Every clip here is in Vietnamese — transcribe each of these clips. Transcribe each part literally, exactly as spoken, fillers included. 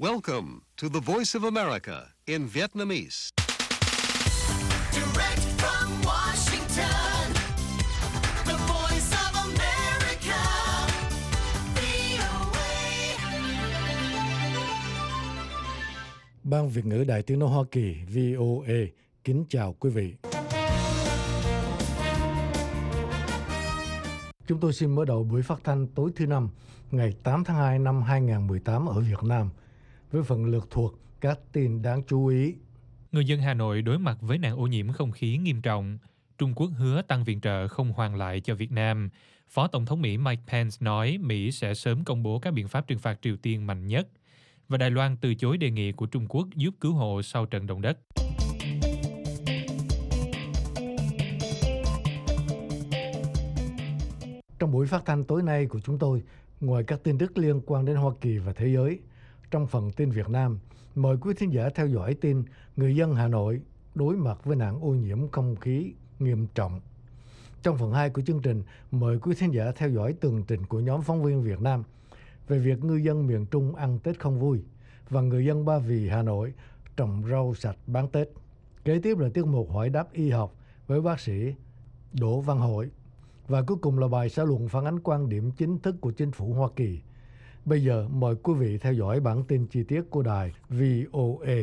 Welcome to the Voice of America in Vietnamese. Direct from Washington, the Voice of America, vê o a. Ban Việt ngữ Đài Tiếng nói Hoa Kỳ vê o a kính chào quý vị. Chúng tôi xin mở đầu buổi phát thanh tối thứ năm, ngày tám tháng hai năm hai nghìn không trăm mười tám ở Việt Nam, với phần lược thuộc các tin đáng chú ý. Người dân Hà Nội đối mặt với nạn ô nhiễm không khí nghiêm trọng. Trung Quốc hứa tăng viện trợ không hoàn lại cho Việt Nam. Phó Tổng thống Mỹ Mike Pence nói Mỹ sẽ sớm công bố các biện pháp trừng phạt Triều Tiên mạnh nhất. Và Đài Loan từ chối đề nghị của Trung Quốc giúp cứu hộ sau trận động đất. Trong buổi phát thanh tối nay của chúng tôi, ngoài các tin tức liên quan đến Hoa Kỳ và thế giới, trong phần tin Việt Nam, mời quý thính giả theo dõi tin người dân Hà Nội đối mặt với nạn ô nhiễm không khí nghiêm trọng. Trong phần hai của chương trình, mời quý thính giả theo dõi tường trình của nhóm phóng viên Việt Nam về việc ngư dân miền Trung ăn Tết không vui và người dân Ba Vì, Hà Nội trồng rau sạch bán Tết. Kế tiếp là tiết mục hỏi đáp y học với bác sĩ Đỗ Văn Hội. Và cuối cùng là bài xã luận phản ánh quan điểm chính thức của chính phủ Hoa Kỳ. Bây giờ mời quý vị theo dõi bản tin chi tiết của đài vê o a.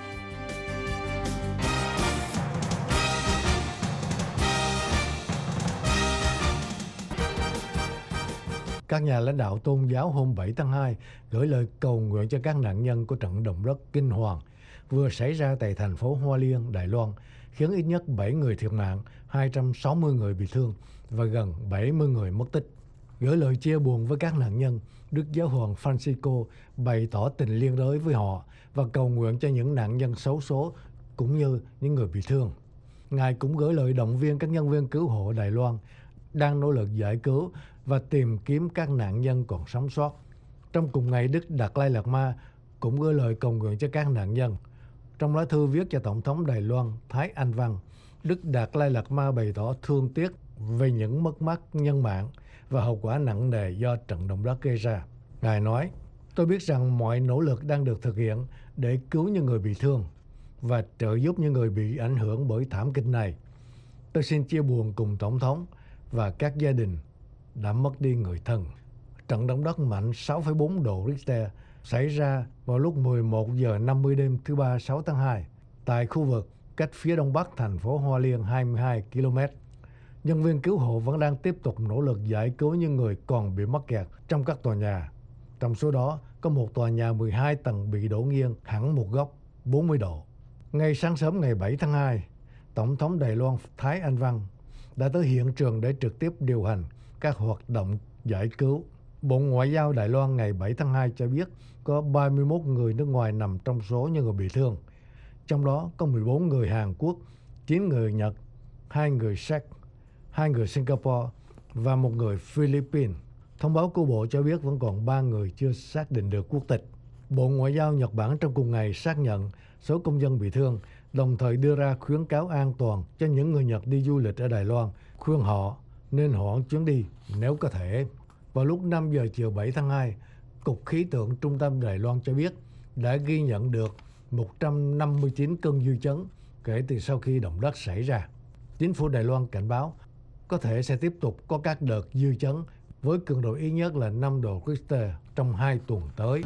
Các nhà lãnh đạo tôn giáo hôm bảy tháng hai gửi lời cầu nguyện cho các nạn nhân của trận động đất kinh hoàng vừa xảy ra tại thành phố Hoa Liên, Đài Loan, khiến ít nhất bảy người thiệt mạng, hai trăm sáu mươi người bị thương và gần bảy mươi người mất tích. Gửi lời chia buồn với các nạn nhân, Đức Giáo hoàng Francisco bày tỏ tình liên đới với họ và cầu nguyện cho những nạn nhân xấu số cũng như những người bị thương. Ngài cũng gửi lời động viên các nhân viên cứu hộ Đài Loan đang nỗ lực giải cứu và tìm kiếm các nạn nhân còn sống sót. Trong cùng ngày, Đức Đạt Lai Lạt Ma cũng gửi lời cầu nguyện cho các nạn nhân. Trong lá thư viết cho Tổng thống Đài Loan Thái Anh Văn, Đức Đạt Lai Lạt Ma bày tỏ thương tiếc về những mất mát nhân mạng và hậu quả nặng nề do trận động đất gây ra. Ngài nói, tôi biết rằng mọi nỗ lực đang được thực hiện để cứu những người bị thương và trợ giúp những người bị ảnh hưởng bởi thảm kịch này. Tôi xin chia buồn cùng Tổng thống và các gia đình đã mất đi người thân. Trận động đất mạnh sáu phẩy bốn độ Richter xảy ra vào lúc mười một giờ năm mươi đêm thứ Ba sáu tháng hai tại khu vực cách phía đông bắc thành phố Hoa Liên hai mươi hai ki lô mét. Nhân viên cứu hộ vẫn đang tiếp tục nỗ lực giải cứu những người còn bị mắc kẹt trong các tòa nhà. Trong số đó, có một tòa nhà mười hai tầng bị đổ nghiêng hẳn một góc bốn mươi độ. Ngay sáng sớm ngày bảy tháng hai, Tổng thống Đài Loan Thái Anh Văn đã tới hiện trường để trực tiếp điều hành các hoạt động giải cứu. Bộ Ngoại giao Đài Loan ngày bảy tháng hai cho biết có ba mươi mốt người nước ngoài nằm trong số những người bị thương. Trong đó có mười bốn người Hàn Quốc, chín người Nhật, hai người Séc, hai người Singapore và một người Philippines. Thông báo của Bộ cho biết vẫn còn ba người chưa xác định được quốc tịch. Bộ Ngoại giao Nhật Bản trong cùng ngày xác nhận số công dân bị thương, đồng thời đưa ra khuyến cáo an toàn cho những người Nhật đi du lịch ở Đài Loan, khuyên họ nên hoãn chuyến đi nếu có thể. Vào lúc năm giờ chiều bảy tháng hai, Cục Khí tượng Trung tâm Đài Loan cho biết đã ghi nhận được một trăm năm mươi chín cơn dư chấn kể từ sau khi động đất xảy ra. Chính phủ Đài Loan cảnh báo có thể sẽ tiếp tục có các đợt dư chấn với cường độ ít nhất là năm độ Richter trong hai tuần tới.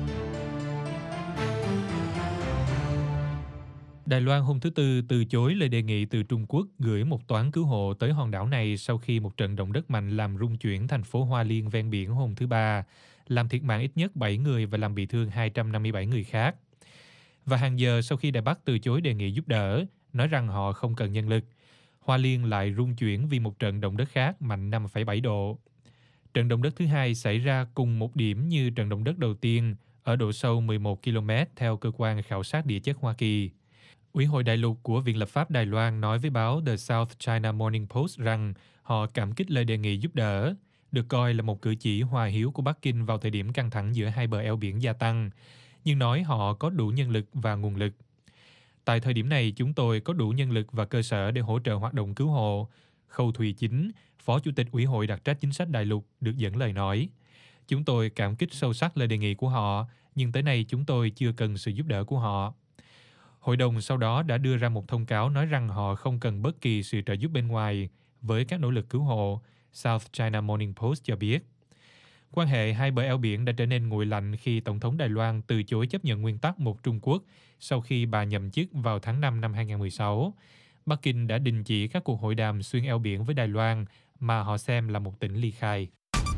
Đài Loan hôm thứ Tư từ chối lời đề nghị từ Trung Quốc gửi một toán cứu hộ tới hòn đảo này sau khi một trận động đất mạnh làm rung chuyển thành phố Hoa Liên ven biển hôm thứ Ba, làm thiệt mạng ít nhất bảy người và làm bị thương hai trăm năm mươi bảy người khác. Và hàng giờ sau khi Đài Bắc từ chối đề nghị giúp đỡ, nói rằng họ không cần nhân lực, Hoa Liên lại rung chuyển vì một trận động đất khác mạnh năm phẩy bảy độ. Trận động đất thứ hai xảy ra cùng một điểm như trận động đất đầu tiên ở độ sâu mười một ki lô mét theo cơ quan khảo sát địa chất Hoa Kỳ. Ủy hội đại lục của Viện Lập pháp Đài Loan nói với báo The South China Morning Post rằng họ cảm kích lời đề nghị giúp đỡ, được coi là một cử chỉ hòa hiếu của Bắc Kinh vào thời điểm căng thẳng giữa hai bờ eo biển gia tăng, nhưng nói họ có đủ nhân lực và nguồn lực. Tại thời điểm này, chúng tôi có đủ nhân lực và cơ sở để hỗ trợ hoạt động cứu hộ. Khâu Thùy Chính, Phó Chủ tịch Ủy hội đặc trách chính sách đại lục, được dẫn lời nói. Chúng tôi cảm kích sâu sắc lời đề nghị của họ, nhưng tới nay chúng tôi chưa cần sự giúp đỡ của họ. Hội đồng sau đó đã đưa ra một thông cáo nói rằng họ không cần bất kỳ sự trợ giúp bên ngoài với các nỗ lực cứu hộ, South China Morning Post cho biết. Quan hệ hai bờ eo biển đã trở nên nguội lạnh khi Tổng thống Đài Loan từ chối chấp nhận nguyên tắc một Trung Quốc sau khi bà nhậm chức vào tháng năm năm hai không một sáu. Bắc Kinh đã đình chỉ các cuộc hội đàm xuyên eo biển với Đài Loan mà họ xem là một tỉnh ly khai.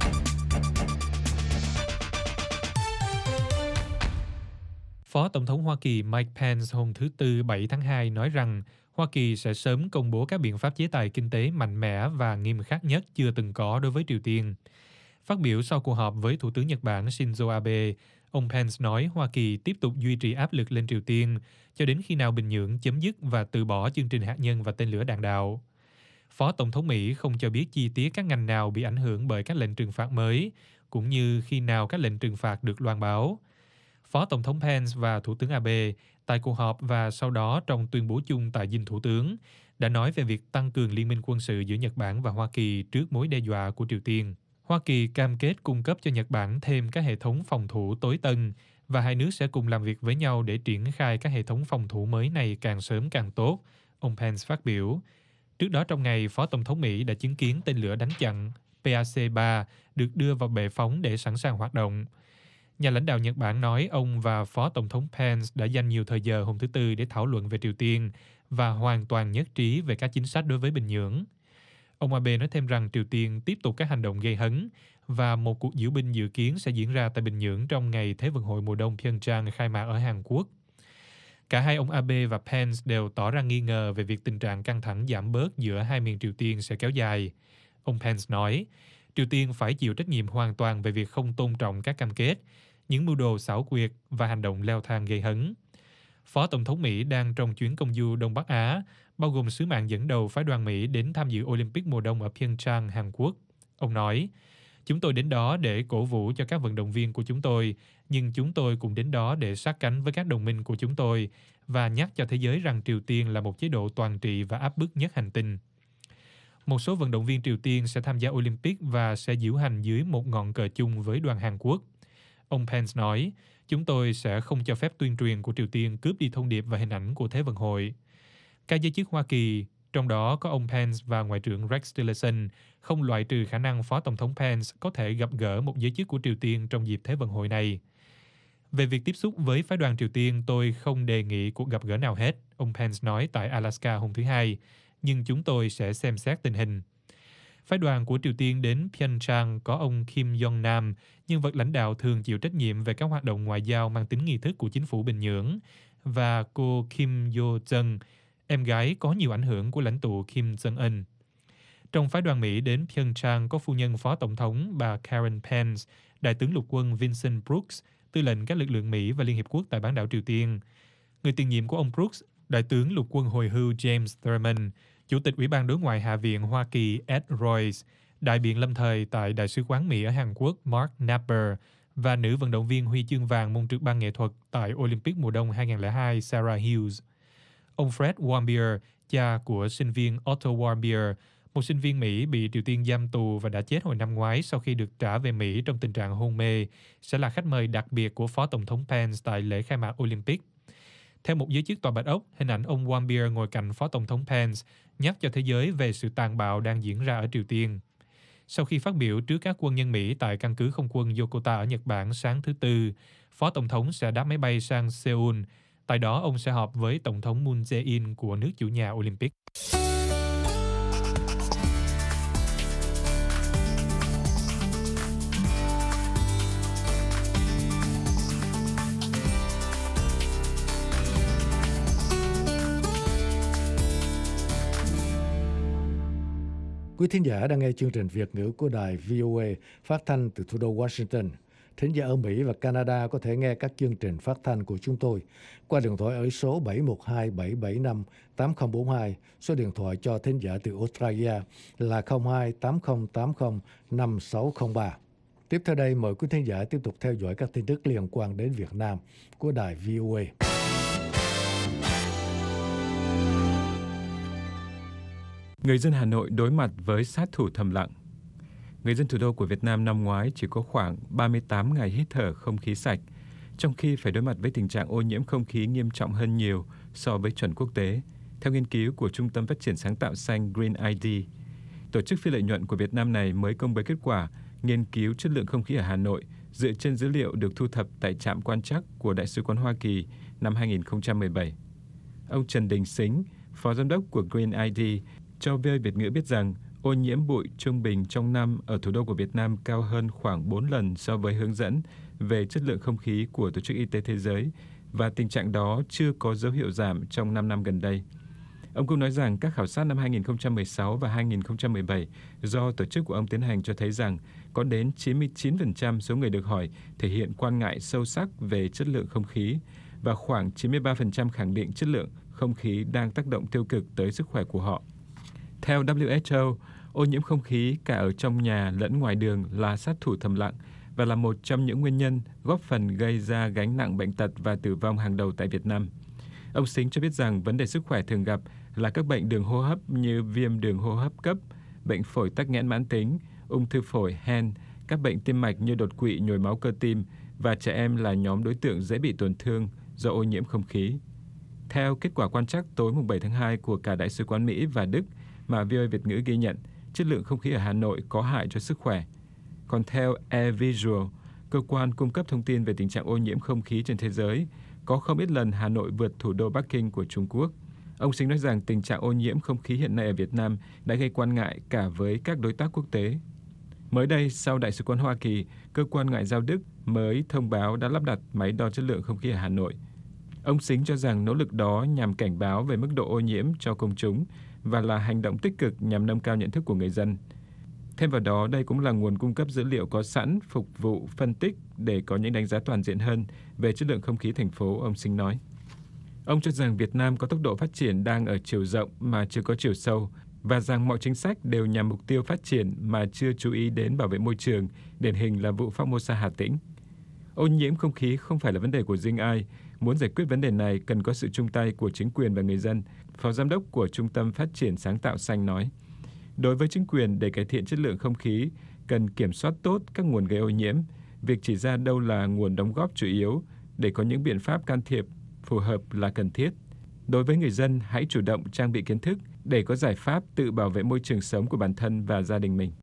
Phó Tổng thống Hoa Kỳ Mike Pence hôm thứ Tư bảy tháng hai nói rằng Hoa Kỳ sẽ sớm công bố các biện pháp chế tài kinh tế mạnh mẽ và nghiêm khắc nhất chưa từng có đối với Triều Tiên. Phát biểu sau cuộc họp với Thủ tướng Nhật Bản Shinzo Abe, ông Pence nói Hoa Kỳ tiếp tục duy trì áp lực lên Triều Tiên cho đến khi nào Bình Nhưỡng chấm dứt và từ bỏ chương trình hạt nhân và tên lửa đạn đạo. Phó Tổng thống Mỹ không cho biết chi tiết các ngành nào bị ảnh hưởng bởi các lệnh trừng phạt mới, cũng như khi nào các lệnh trừng phạt được loan báo. Phó Tổng thống Pence và Thủ tướng Abe tại cuộc họp và sau đó trong tuyên bố chung tại dinh Thủ tướng đã nói về việc tăng cường liên minh quân sự giữa Nhật Bản và Hoa Kỳ trước mối đe dọa của Triều Tiên. Hoa Kỳ cam kết cung cấp cho Nhật Bản thêm các hệ thống phòng thủ tối tân và hai nước sẽ cùng làm việc với nhau để triển khai các hệ thống phòng thủ mới này càng sớm càng tốt, ông Pence phát biểu. Trước đó trong ngày, Phó Tổng thống Mỹ đã chứng kiến tên lửa đánh chặn P A C ba được đưa vào bệ phóng để sẵn sàng hoạt động. Nhà lãnh đạo Nhật Bản nói ông và Phó Tổng thống Pence đã dành nhiều thời giờ hôm thứ Tư để thảo luận về Triều Tiên và hoàn toàn nhất trí về các chính sách đối với Bình Nhưỡng. Ông Abe nói thêm rằng Triều Tiên tiếp tục các hành động gây hấn và một cuộc diễu binh dự kiến sẽ diễn ra tại Bình Nhưỡng trong ngày Thế vận hội mùa đông Pyeongchang khai mạc ở Hàn Quốc. Cả hai ông Abe và Pence đều tỏ ra nghi ngờ về việc tình trạng căng thẳng giảm bớt giữa hai miền Triều Tiên sẽ kéo dài. Ông Pence nói, Triều Tiên phải chịu trách nhiệm hoàn toàn về việc không tôn trọng các cam kết, những mưu đồ xảo quyệt và hành động leo thang gây hấn. Phó Tổng thống Mỹ đang trong chuyến công du Đông Bắc Á, bao gồm sứ mạng dẫn đầu phái đoàn Mỹ đến tham dự Olympic mùa đông ở Pyeongchang, Hàn Quốc. Ông nói, chúng tôi đến đó để cổ vũ cho các vận động viên của chúng tôi, nhưng chúng tôi cũng đến đó để sát cánh với các đồng minh của chúng tôi và nhắc cho thế giới rằng Triều Tiên là một chế độ toàn trị và áp bức nhất hành tinh. Một số vận động viên Triều Tiên sẽ tham gia Olympic và sẽ diễu hành dưới một ngọn cờ chung với đoàn Hàn Quốc. Ông Pence nói, chúng tôi sẽ không cho phép tuyên truyền của Triều Tiên cướp đi thông điệp và hình ảnh của Thế vận hội. Các giới chức Hoa Kỳ, trong đó có ông Pence và Ngoại trưởng Rex Tillerson, không loại trừ khả năng Phó Tổng thống Pence có thể gặp gỡ một giới chức của Triều Tiên trong dịp Thế vận hội này. Về việc tiếp xúc với phái đoàn Triều Tiên, tôi không đề nghị cuộc gặp gỡ nào hết, ông Pence nói tại Alaska hôm thứ Hai, nhưng chúng tôi sẽ xem xét tình hình. Phái đoàn của Triều Tiên đến Pyeongchang có ông Kim Jong-nam, nhân vật lãnh đạo thường chịu trách nhiệm về các hoạt động ngoại giao mang tính nghi thức của chính phủ Bình Nhưỡng, và cô Kim Yo-jong, em gái có nhiều ảnh hưởng của lãnh tụ Kim Jong-un. Trong phái đoàn Mỹ đến Pyeongchang có phu nhân Phó Tổng thống bà Karen Pence, Đại tướng lục quân Vincent Brooks, tư lệnh các lực lượng Mỹ và Liên Hiệp Quốc tại bán đảo Triều Tiên. Người tiền nhiệm của ông Brooks, Đại tướng lục quân hồi hưu James Thurman, Chủ tịch Ủy ban Đối ngoại Hạ viện Hoa Kỳ Ed Royce, đại biện lâm thời tại Đại sứ quán Mỹ ở Hàn Quốc Mark Napper và nữ vận động viên huy chương vàng môn trượt băng nghệ thuật tại Olympic mùa đông hai không không hai Sarah Hughes. Ông Fred Warmbier, cha của sinh viên Otto Warmbier, một sinh viên Mỹ bị Triều Tiên giam tù và đã chết hồi năm ngoái sau khi được trả về Mỹ trong tình trạng hôn mê, sẽ là khách mời đặc biệt của Phó Tổng thống Pence tại lễ khai mạc Olympic. Theo một giới chức Tòa Bạch Ốc, hình ảnh ông Warmbier ngồi cạnh Phó Tổng thống Pence nhắc cho thế giới về sự tàn bạo đang diễn ra ở Triều Tiên. Sau khi phát biểu trước các quân nhân Mỹ tại căn cứ không quân Yokota ở Nhật Bản sáng thứ Tư, Phó Tổng thống sẽ đáp máy bay sang Seoul. Tại đó, ông sẽ họp với Tổng thống Moon Jae-in của nước chủ nhà Olympic. Quý thính giả đang nghe chương trình Việt ngữ của đài vê o a phát thanh từ thủ đô Washington. Thính giả ở Mỹ và Canada có thể nghe các chương trình phát thanh của chúng tôi qua điện thoại ở số bảy một hai bảy bảy năm tám không bốn hai, số điện thoại cho thính giả từ Australia là không hai tám không tám không năm sáu không ba. Tiếp theo đây, mời quý thính giả tiếp tục theo dõi các tin tức liên quan đến Việt Nam của đài vê o a. Người dân Hà Nội đối mặt với sát thủ thầm lặng. Người dân thủ đô của Việt Nam năm ngoái chỉ có khoảng ba mươi tám ngày hít thở không khí sạch, trong khi phải đối mặt với tình trạng ô nhiễm không khí nghiêm trọng hơn nhiều so với chuẩn quốc tế, theo nghiên cứu của Trung tâm Phát triển Sáng tạo Xanh Green i đê. Tổ chức phi lợi nhuận của Việt Nam này mới công bố kết quả nghiên cứu chất lượng không khí ở Hà Nội dựa trên dữ liệu được thu thập tại trạm quan trắc của Đại sứ quán Hoa Kỳ năm hai nghìn không trăm mười bảy. Ông Trần Đình Sính, Phó Giám đốc của Green i đê, cho vê o a Việt ngữ biết rằng ô nhiễm bụi trung bình trong năm ở thủ đô của Việt Nam cao hơn khoảng bốn lần so với hướng dẫn về chất lượng không khí của Tổ chức Y tế Thế giới, và tình trạng đó chưa có dấu hiệu giảm trong năm năm gần đây. Ông cũng nói rằng các khảo sát năm hai nghìn không trăm mười sáu và hai nghìn không trăm mười bảy do tổ chức của ông tiến hành cho thấy rằng có đến chín mươi chín phần trăm số người được hỏi thể hiện quan ngại sâu sắc về chất lượng không khí, và khoảng chín mươi ba phần trăm khẳng định chất lượng không khí đang tác động tiêu cực tới sức khỏe của họ. Theo W H O, ô nhiễm không khí cả ở trong nhà lẫn ngoài đường là sát thủ thầm lặng và là một trong những nguyên nhân góp phần gây ra gánh nặng bệnh tật và tử vong hàng đầu tại Việt Nam. Ông Sính cho biết rằng vấn đề sức khỏe thường gặp là các bệnh đường hô hấp như viêm đường hô hấp cấp, bệnh phổi tắc nghẽn mãn tính, ung thư phổi, hen, các bệnh tim mạch như đột quỵ, nhồi máu cơ tim, và trẻ em là nhóm đối tượng dễ bị tổn thương do ô nhiễm không khí. Theo kết quả quan trắc tối bảy tháng hai của cả Đại sứ quán Mỹ và Đức mà vê o a Việt ngữ ghi nhận, chất lượng không khí ở Hà Nội có hại cho sức khỏe. Còn theo Air Visual, cơ quan cung cấp thông tin về tình trạng ô nhiễm không khí trên thế giới, có không ít lần Hà Nội vượt thủ đô Bắc Kinh của Trung Quốc. Ông Sính nói rằng tình trạng ô nhiễm không khí hiện nay ở Việt Nam đã gây quan ngại cả với các đối tác quốc tế. Mới đây, sau Đại sứ quán Hoa Kỳ, cơ quan ngoại giao Đức mới thông báo đã lắp đặt máy đo chất lượng không khí ở Hà Nội. Ông Sính cho rằng nỗ lực đó nhằm cảnh báo về mức độ ô nhiễm cho công chúng và là hành động tích cực nhằm nâng cao nhận thức của người dân. Thêm vào đó, đây cũng là nguồn cung cấp dữ liệu có sẵn phục vụ phân tích để có những đánh giá toàn diện hơn về chất lượng không khí thành phố, ông Sính nói. Ông cho rằng Việt Nam có tốc độ phát triển đang ở chiều rộng mà chưa có chiều sâu, và rằng mọi chính sách đều nhằm mục tiêu phát triển mà chưa chú ý đến bảo vệ môi trường, điển hình là vụ Formosa Hà Tĩnh. Ô nhiễm không khí không phải là vấn đề của riêng ai. Muốn giải quyết vấn đề này cần có sự chung tay của chính quyền và người dân, Phó Giám đốc của Trung tâm Phát triển Sáng tạo Xanh nói. Đối với chính quyền, để cải thiện chất lượng không khí, cần kiểm soát tốt các nguồn gây ô nhiễm, việc chỉ ra đâu là nguồn đóng góp chủ yếu để có những biện pháp can thiệp phù hợp là cần thiết. Đối với người dân, hãy chủ động trang bị kiến thức để có giải pháp tự bảo vệ môi trường sống của bản thân và gia đình mình.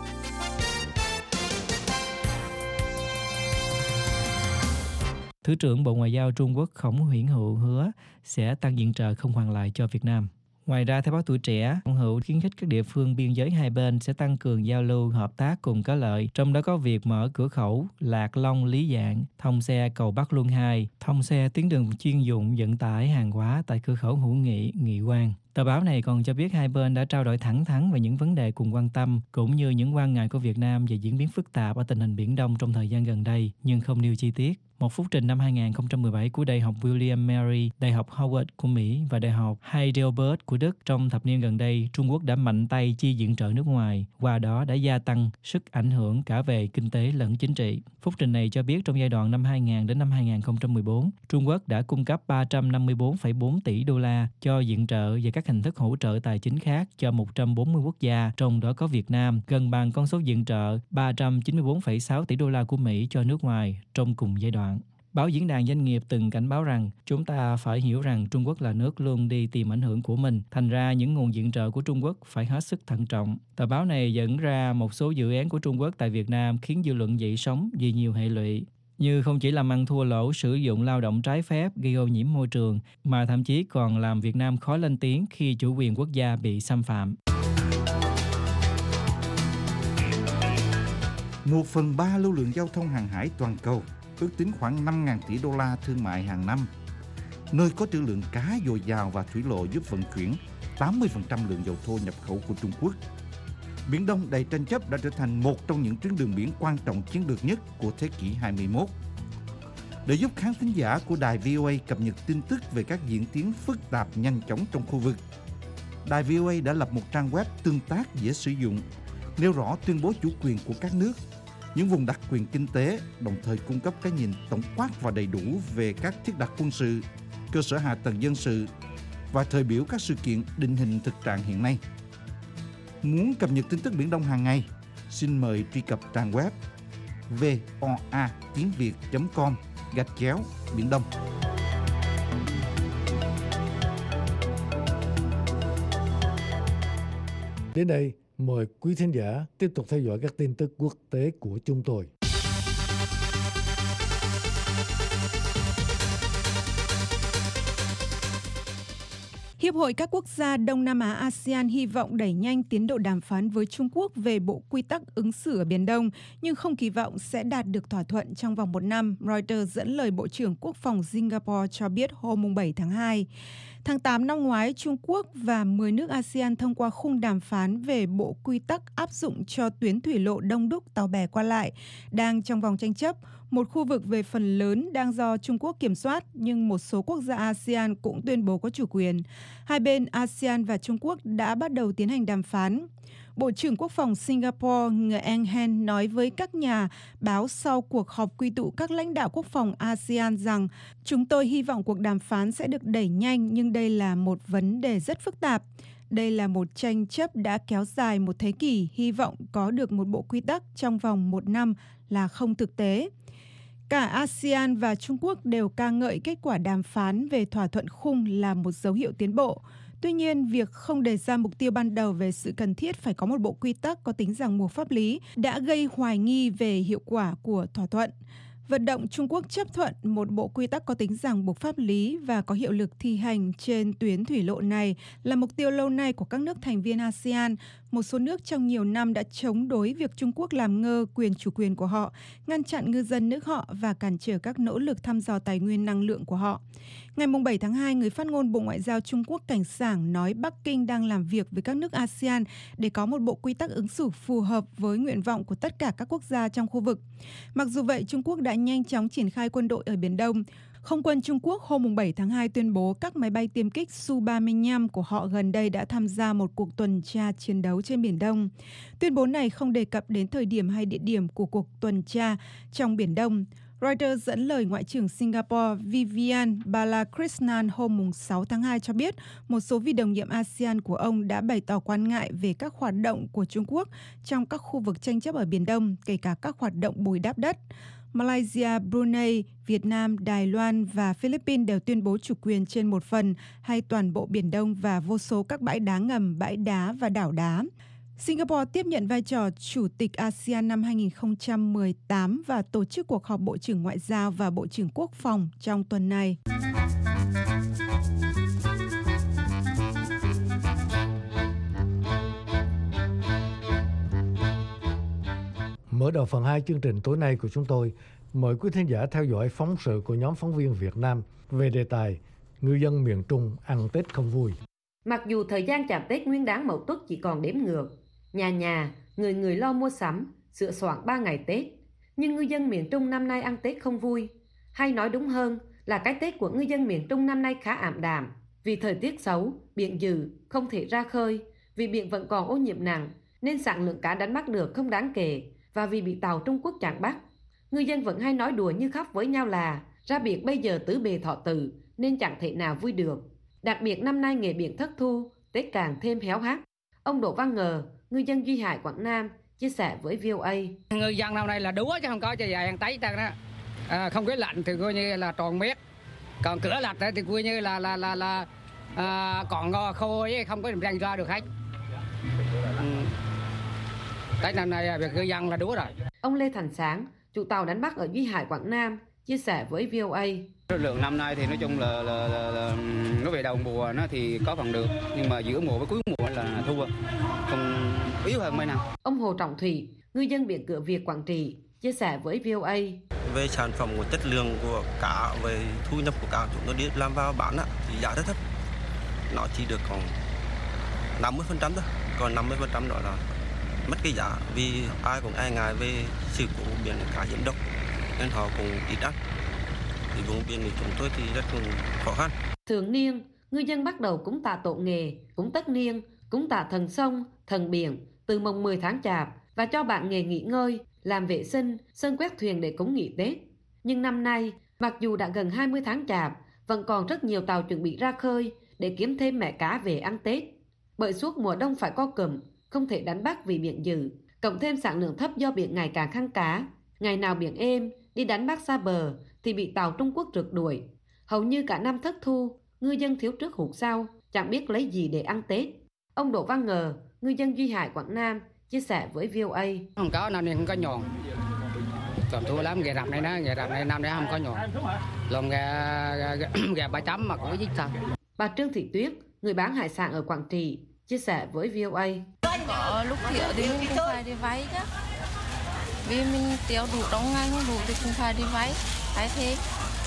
Thứ trưởng Bộ Ngoại giao Trung Quốc Khổng Huyễn Hữu hứa sẽ tăng viện trợ không hoàn lại cho Việt Nam. Ngoài ra, theo báo Tuổi Trẻ, ông Hữu khuyến khích các địa phương biên giới hai bên sẽ tăng cường giao lưu, hợp tác cùng có lợi, trong đó có việc mở cửa khẩu Lạc Long Lý Giảng, thông xe cầu Bắc Luân hai, thông xe tuyến đường chuyên dụng vận tải hàng hóa tại cửa khẩu Hữu Nghị, Nghị Quan. Tờ báo này còn cho biết hai bên đã trao đổi thẳng thắn về những vấn đề cùng quan tâm, cũng như những quan ngại của Việt Nam về diễn biến phức tạp ở tình hình Biển Đông trong thời gian gần đây, nhưng không nêu chi tiết. Một phúc trình năm hai nghìn không trăm mười bảy của Đại học William Mary, Đại học Howard của Mỹ và Đại học Heidelberg của Đức, trong thập niên gần đây, Trung Quốc đã mạnh tay chi viện trợ nước ngoài, qua đó đã gia tăng sức ảnh hưởng cả về kinh tế lẫn chính trị. Phúc trình này cho biết trong giai đoạn năm hai nghìn đến năm hai nghìn không trăm mười bốn, Trung Quốc đã cung cấp ba trăm năm mươi bốn phẩy bốn tỷ đô la cho viện trợ và các hình thức hỗ trợ tài chính khác cho một trăm bốn mươi quốc gia, trong đó có Việt Nam, gần bằng con số viện trợ ba trăm chín mươi bốn phẩy sáu tỷ đô la của Mỹ cho nước ngoài trong cùng giai đoạn. Báo Diễn đàn Doanh nghiệp từng cảnh báo rằng chúng ta phải hiểu rằng Trung Quốc là nước luôn đi tìm ảnh hưởng của mình, thành ra những nguồn viện trợ của Trung Quốc phải hết sức thận trọng. Tờ báo này dẫn ra một số dự án của Trung Quốc tại Việt Nam khiến dư luận dậy sóng vì nhiều hệ lụy, như không chỉ làm ăn thua lỗ sử dụng lao động trái phép gây ô nhiễm môi trường, mà thậm chí còn làm Việt Nam khó lên tiếng khi chủ quyền quốc gia bị xâm phạm. Một phần ba lưu lượng giao thông hàng hải toàn cầu, ước tính khoảng năm nghìn tỷ đô la thương mại hàng năm. Nơi có trữ lượng cá dồi dào và thủy lộ giúp vận chuyển tám mươi phần trăm lượng dầu thô nhập khẩu của Trung Quốc. Biển Đông đầy tranh chấp đã trở thành một trong những tuyến đường biển quan trọng chiến lược nhất của thế kỷ hai mươi mốt. Để giúp khán thính giả của đài vê o a cập nhật tin tức về các diễn tiến phức tạp nhanh chóng trong khu vực, đài vê o a đã lập một trang web tương tác dễ sử dụng, nêu rõ tuyên bố chủ quyền của các nước, những vùng đặc quyền kinh tế, đồng thời cung cấp cái nhìn tổng quát và đầy đủ về các thiết đặt quân sự, cơ sở hạ tầng dân sự và thời biểu các sự kiện định hình thực trạng hiện nay. Muốn cập nhật tin tức Biển Đông hàng ngày, xin mời truy cập trang web voa tiếng việt chấm com gạch chéo Biển Đông. Đến đây, mời quý thính giả tiếp tục theo dõi các tin tức quốc tế của chúng tôi. Hiệp hội các quốc gia Đông Nam Á a sê an hy vọng đẩy nhanh tiến độ đàm phán với Trung Quốc về bộ quy tắc ứng xử ở Biển Đông, nhưng không kỳ vọng sẽ đạt được thỏa thuận trong vòng một năm, Reuters dẫn lời Bộ trưởng Quốc phòng Singapore cho biết hôm bảy tháng hai. Tháng tám năm ngoái, Trung Quốc và mười nước a sê an thông qua khung đàm phán về bộ quy tắc áp dụng cho tuyến thủy lộ đông đúc tàu bè qua lại, đang trong vòng tranh chấp, một khu vực về phần lớn đang do Trung Quốc kiểm soát, nhưng một số quốc gia a sê an cũng tuyên bố có chủ quyền. Hai bên a sê an và Trung Quốc đã bắt đầu tiến hành đàm phán. Bộ trưởng Quốc phòng Singapore Nguyen Hen nói với các nhà báo sau cuộc họp quy tụ các lãnh đạo quốc phòng a sê an rằng chúng tôi hy vọng cuộc đàm phán sẽ được đẩy nhanh, nhưng đây là một vấn đề rất phức tạp. Đây là một tranh chấp đã kéo dài một thế kỷ, hy vọng có được một bộ quy tắc trong vòng một năm là không thực tế. Cả a sê an và Trung Quốc đều ca ngợi kết quả đàm phán về thỏa thuận khung là một dấu hiệu tiến bộ. Tuy nhiên, việc không đề ra mục tiêu ban đầu về sự cần thiết phải có một bộ quy tắc có tính ràng buộc pháp lý đã gây hoài nghi về hiệu quả của thỏa thuận. Vận động Trung Quốc chấp thuận một bộ quy tắc có tính ràng buộc pháp lý và có hiệu lực thi hành trên tuyến thủy lộ này là mục tiêu lâu nay của các nước thành viên a sê an. Một số nước trong nhiều năm đã chống đối việc Trung Quốc làm ngơ quyền chủ quyền của họ, ngăn chặn ngư dân nước họ và cản trở các nỗ lực thăm dò tài nguyên năng lượng của họ. Ngày bảy tháng hai, người phát ngôn Bộ Ngoại giao Trung Quốc Cảnh Sảng nói Bắc Kinh đang làm việc với các nước a sê an để có một bộ quy tắc ứng xử phù hợp với nguyện vọng của tất cả các quốc gia trong khu vực. Mặc dù vậy, Trung Quốc đã nhanh chóng triển khai quân đội ở Biển Đông. Không quân Trung Quốc hôm bảy tháng hai tuyên bố các máy bay tiêm kích Su ba mươi lăm của họ gần đây đã tham gia một cuộc tuần tra chiến đấu trên Biển Đông. Tuyên bố này không đề cập đến thời điểm hay địa điểm của cuộc tuần tra trong Biển Đông. Reuters dẫn lời Ngoại trưởng Singapore Vivian Balakrishnan hôm sáu tháng hai cho biết một số vị đồng nhiệm a sê an của ông đã bày tỏ quan ngại về các hoạt động của Trung Quốc trong các khu vực tranh chấp ở Biển Đông, kể cả các hoạt động bồi đắp đất. Malaysia, Brunei, Việt Nam, Đài Loan và Philippines đều tuyên bố chủ quyền trên một phần hay toàn bộ Biển Đông và vô số các bãi đá ngầm, bãi đá và đảo đá. Singapore tiếp nhận vai trò Chủ tịch a sê an năm hai không một tám và tổ chức cuộc họp Bộ trưởng Ngoại giao và Bộ trưởng Quốc phòng trong tuần này. Mở đầu phần hai chương trình tối nay của chúng tôi, mời quý thính giả theo dõi phóng sự của nhóm phóng viên Việt Nam về đề tài ngư dân miền Trung ăn Tết không vui. Mặc dù thời gian chạp Tết Nguyên đán Mậu Tuất chỉ còn đếm ngược, nhà nhà, người người lo mua sắm, sửa soạn ba ngày Tết, nhưng ngư dân miền Trung năm nay ăn Tết không vui. Hay nói đúng hơn là cái Tết của ngư dân miền Trung năm nay khá ảm đạm, vì thời tiết xấu, biển dữ, không thể ra khơi, vì biển vẫn còn ô nhiễm nặng, nên sản lượng cá đánh bắt được không đáng kể, và vì bị tàu Trung Quốc chặn bắt. Ngư dân vẫn hay nói đùa như khóc với nhau là ra biển bây giờ tứ bề thọ tử nên chẳng thể nào vui được. Đặc biệt năm nay nghề biển thất thu, Tết càng thêm héo hắt. Ông Đỗ Văn Ngờ, ngư dân Duy Hải, Quảng Nam, chia sẻ với vê o a. Ngư dân năm nay là đúa chứ không có cho dài ăn tấy ta đó. À, không khí lạnh thì coi như là tròn mét. Còn cửa lạch thì coi như là là là là à, còn khô ấy, không có điểm răng ra được hết. Ừ. Tết năm nay việc ngư dân là đúa rồi. Ông Lê Thành Sáng, chủ tàu đánh bắt ở Duy Hải, Quảng Nam, chia sẻ với vê o a. Lượng năm nay thì nói chung là, là, là, là nói về đầu mùa nó thì có phần được, nhưng mà giữa mùa với cuối mùa là thua, không yếu hơn mấy năm. Ông Hồ Trọng Thủy, ngư dân biển Cửa Việt, Quảng Trị, chia sẻ với vê o a. Về sản phẩm của chất lượng của cá, về thu nhập của cá chúng tôi đi làm vào bán á, thì giá rất thấp, nó chỉ được còn năm mươi phần trăm thôi, còn năm mươi phần trăm đó là mất cái giá, vì ai cũng e ngại về sự cố biển cá nhiễm độc nên họ cũng ít ăn. Thì vùng biển của chúng tôi thì rất khó khăn. Thường niên, ngư dân bắt đầu cúng tạ tổ nghề, cúng tất niên, cúng tạ thần sông, thần biển từ mồng mười tháng Chạp và cho bạn nghề nghỉ ngơi, làm vệ sinh, sơn quét thuyền để cúng nghỉ Tết. Nhưng năm nay, mặc dù đã gần hai mươi tháng Chạp, vẫn còn rất nhiều tàu chuẩn bị ra khơi để kiếm thêm mẻ cá về ăn Tết. Bởi suốt mùa đông phải co cụm, không thể đánh bắt vì biển dữ, cộng thêm sản lượng thấp do biển ngày càng khăn cá. Ngày nào biển êm, đi đánh bắt xa bờ thì bị tàu Trung Quốc rượt đuổi. Hầu như cả năm thất thu, ngư dân thiếu trước hụt sau, chẳng biết lấy gì để ăn Tết. Ông Đỗ Văn Ngờ, ngư dân Duy Hải, Quảng Nam, chia sẻ với vê o a. Không có, năm nay không có nhòn. Còn thua lắm, ghe rạp này đó, ghe rạp này năm nay không có nhòn. Lòng ghe, ghe ba chấm mà có dít sao. Bà Trương Thị Tuyết, người bán hải sản ở Quảng Trị, chia sẻ với vê o a. Có lúc thiếu thì mình cũng phải đi vay chứ. Vì mình tiêu đủ trong ngày không đủ thì cũng phải đi vay, vay thêm.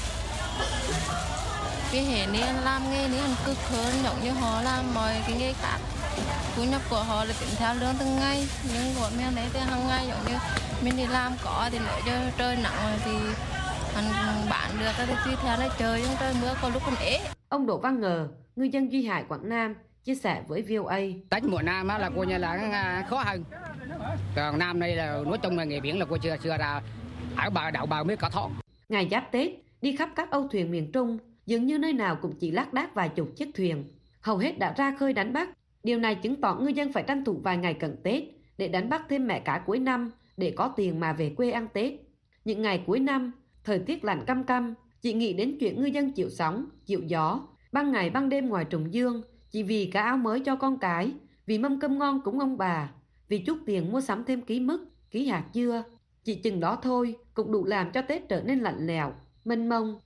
Vì hệ nên làm nghề này cực hơn giống như họ làm mọi cái nghề khác. Thu nhập của họ là tính theo lương từng ngày, nhưng của mình đấy thì hàng ngày giống như mình đi làm có thì nếu cho trời nắng thì ăn bán được thì tùy theo là trời, nhưng trời mưa có lúc còn ế. Ông Đỗ Văn Ngờ, ngư dân Duy Hải, Quảng Nam, chia sẻ với vê o a. Tết mùa Nam là coi như là khó hơn. Còn Nam đây là nói chung là nghề biển là coi chưa chưa ra ở bờ đậu bờ mới có thoát. Ngày giáp Tết, đi khắp các âu thuyền miền Trung, dường như nơi nào cũng chỉ lác đác vài chục chiếc thuyền. Hầu hết đã ra khơi đánh bắt. Điều này chứng tỏ ngư dân phải tranh thủ vài ngày cận Tết để đánh bắt thêm mẻ cá cuối năm để có tiền mà về quê ăn Tết. Những ngày cuối năm, thời tiết lạnh căm căm, chị nghĩ đến chuyện ngư dân chịu sóng, chịu gió, ban ngày ban đêm ngoài trùng dương, chỉ vì cái áo mới cho con cái, vì mâm cơm ngon cúng ông bà, vì chút tiền mua sắm thêm ký mứt, ký hạt dưa. Chỉ chừng đó thôi cũng đủ làm cho Tết trở nên lạnh lẽo, mênh mông.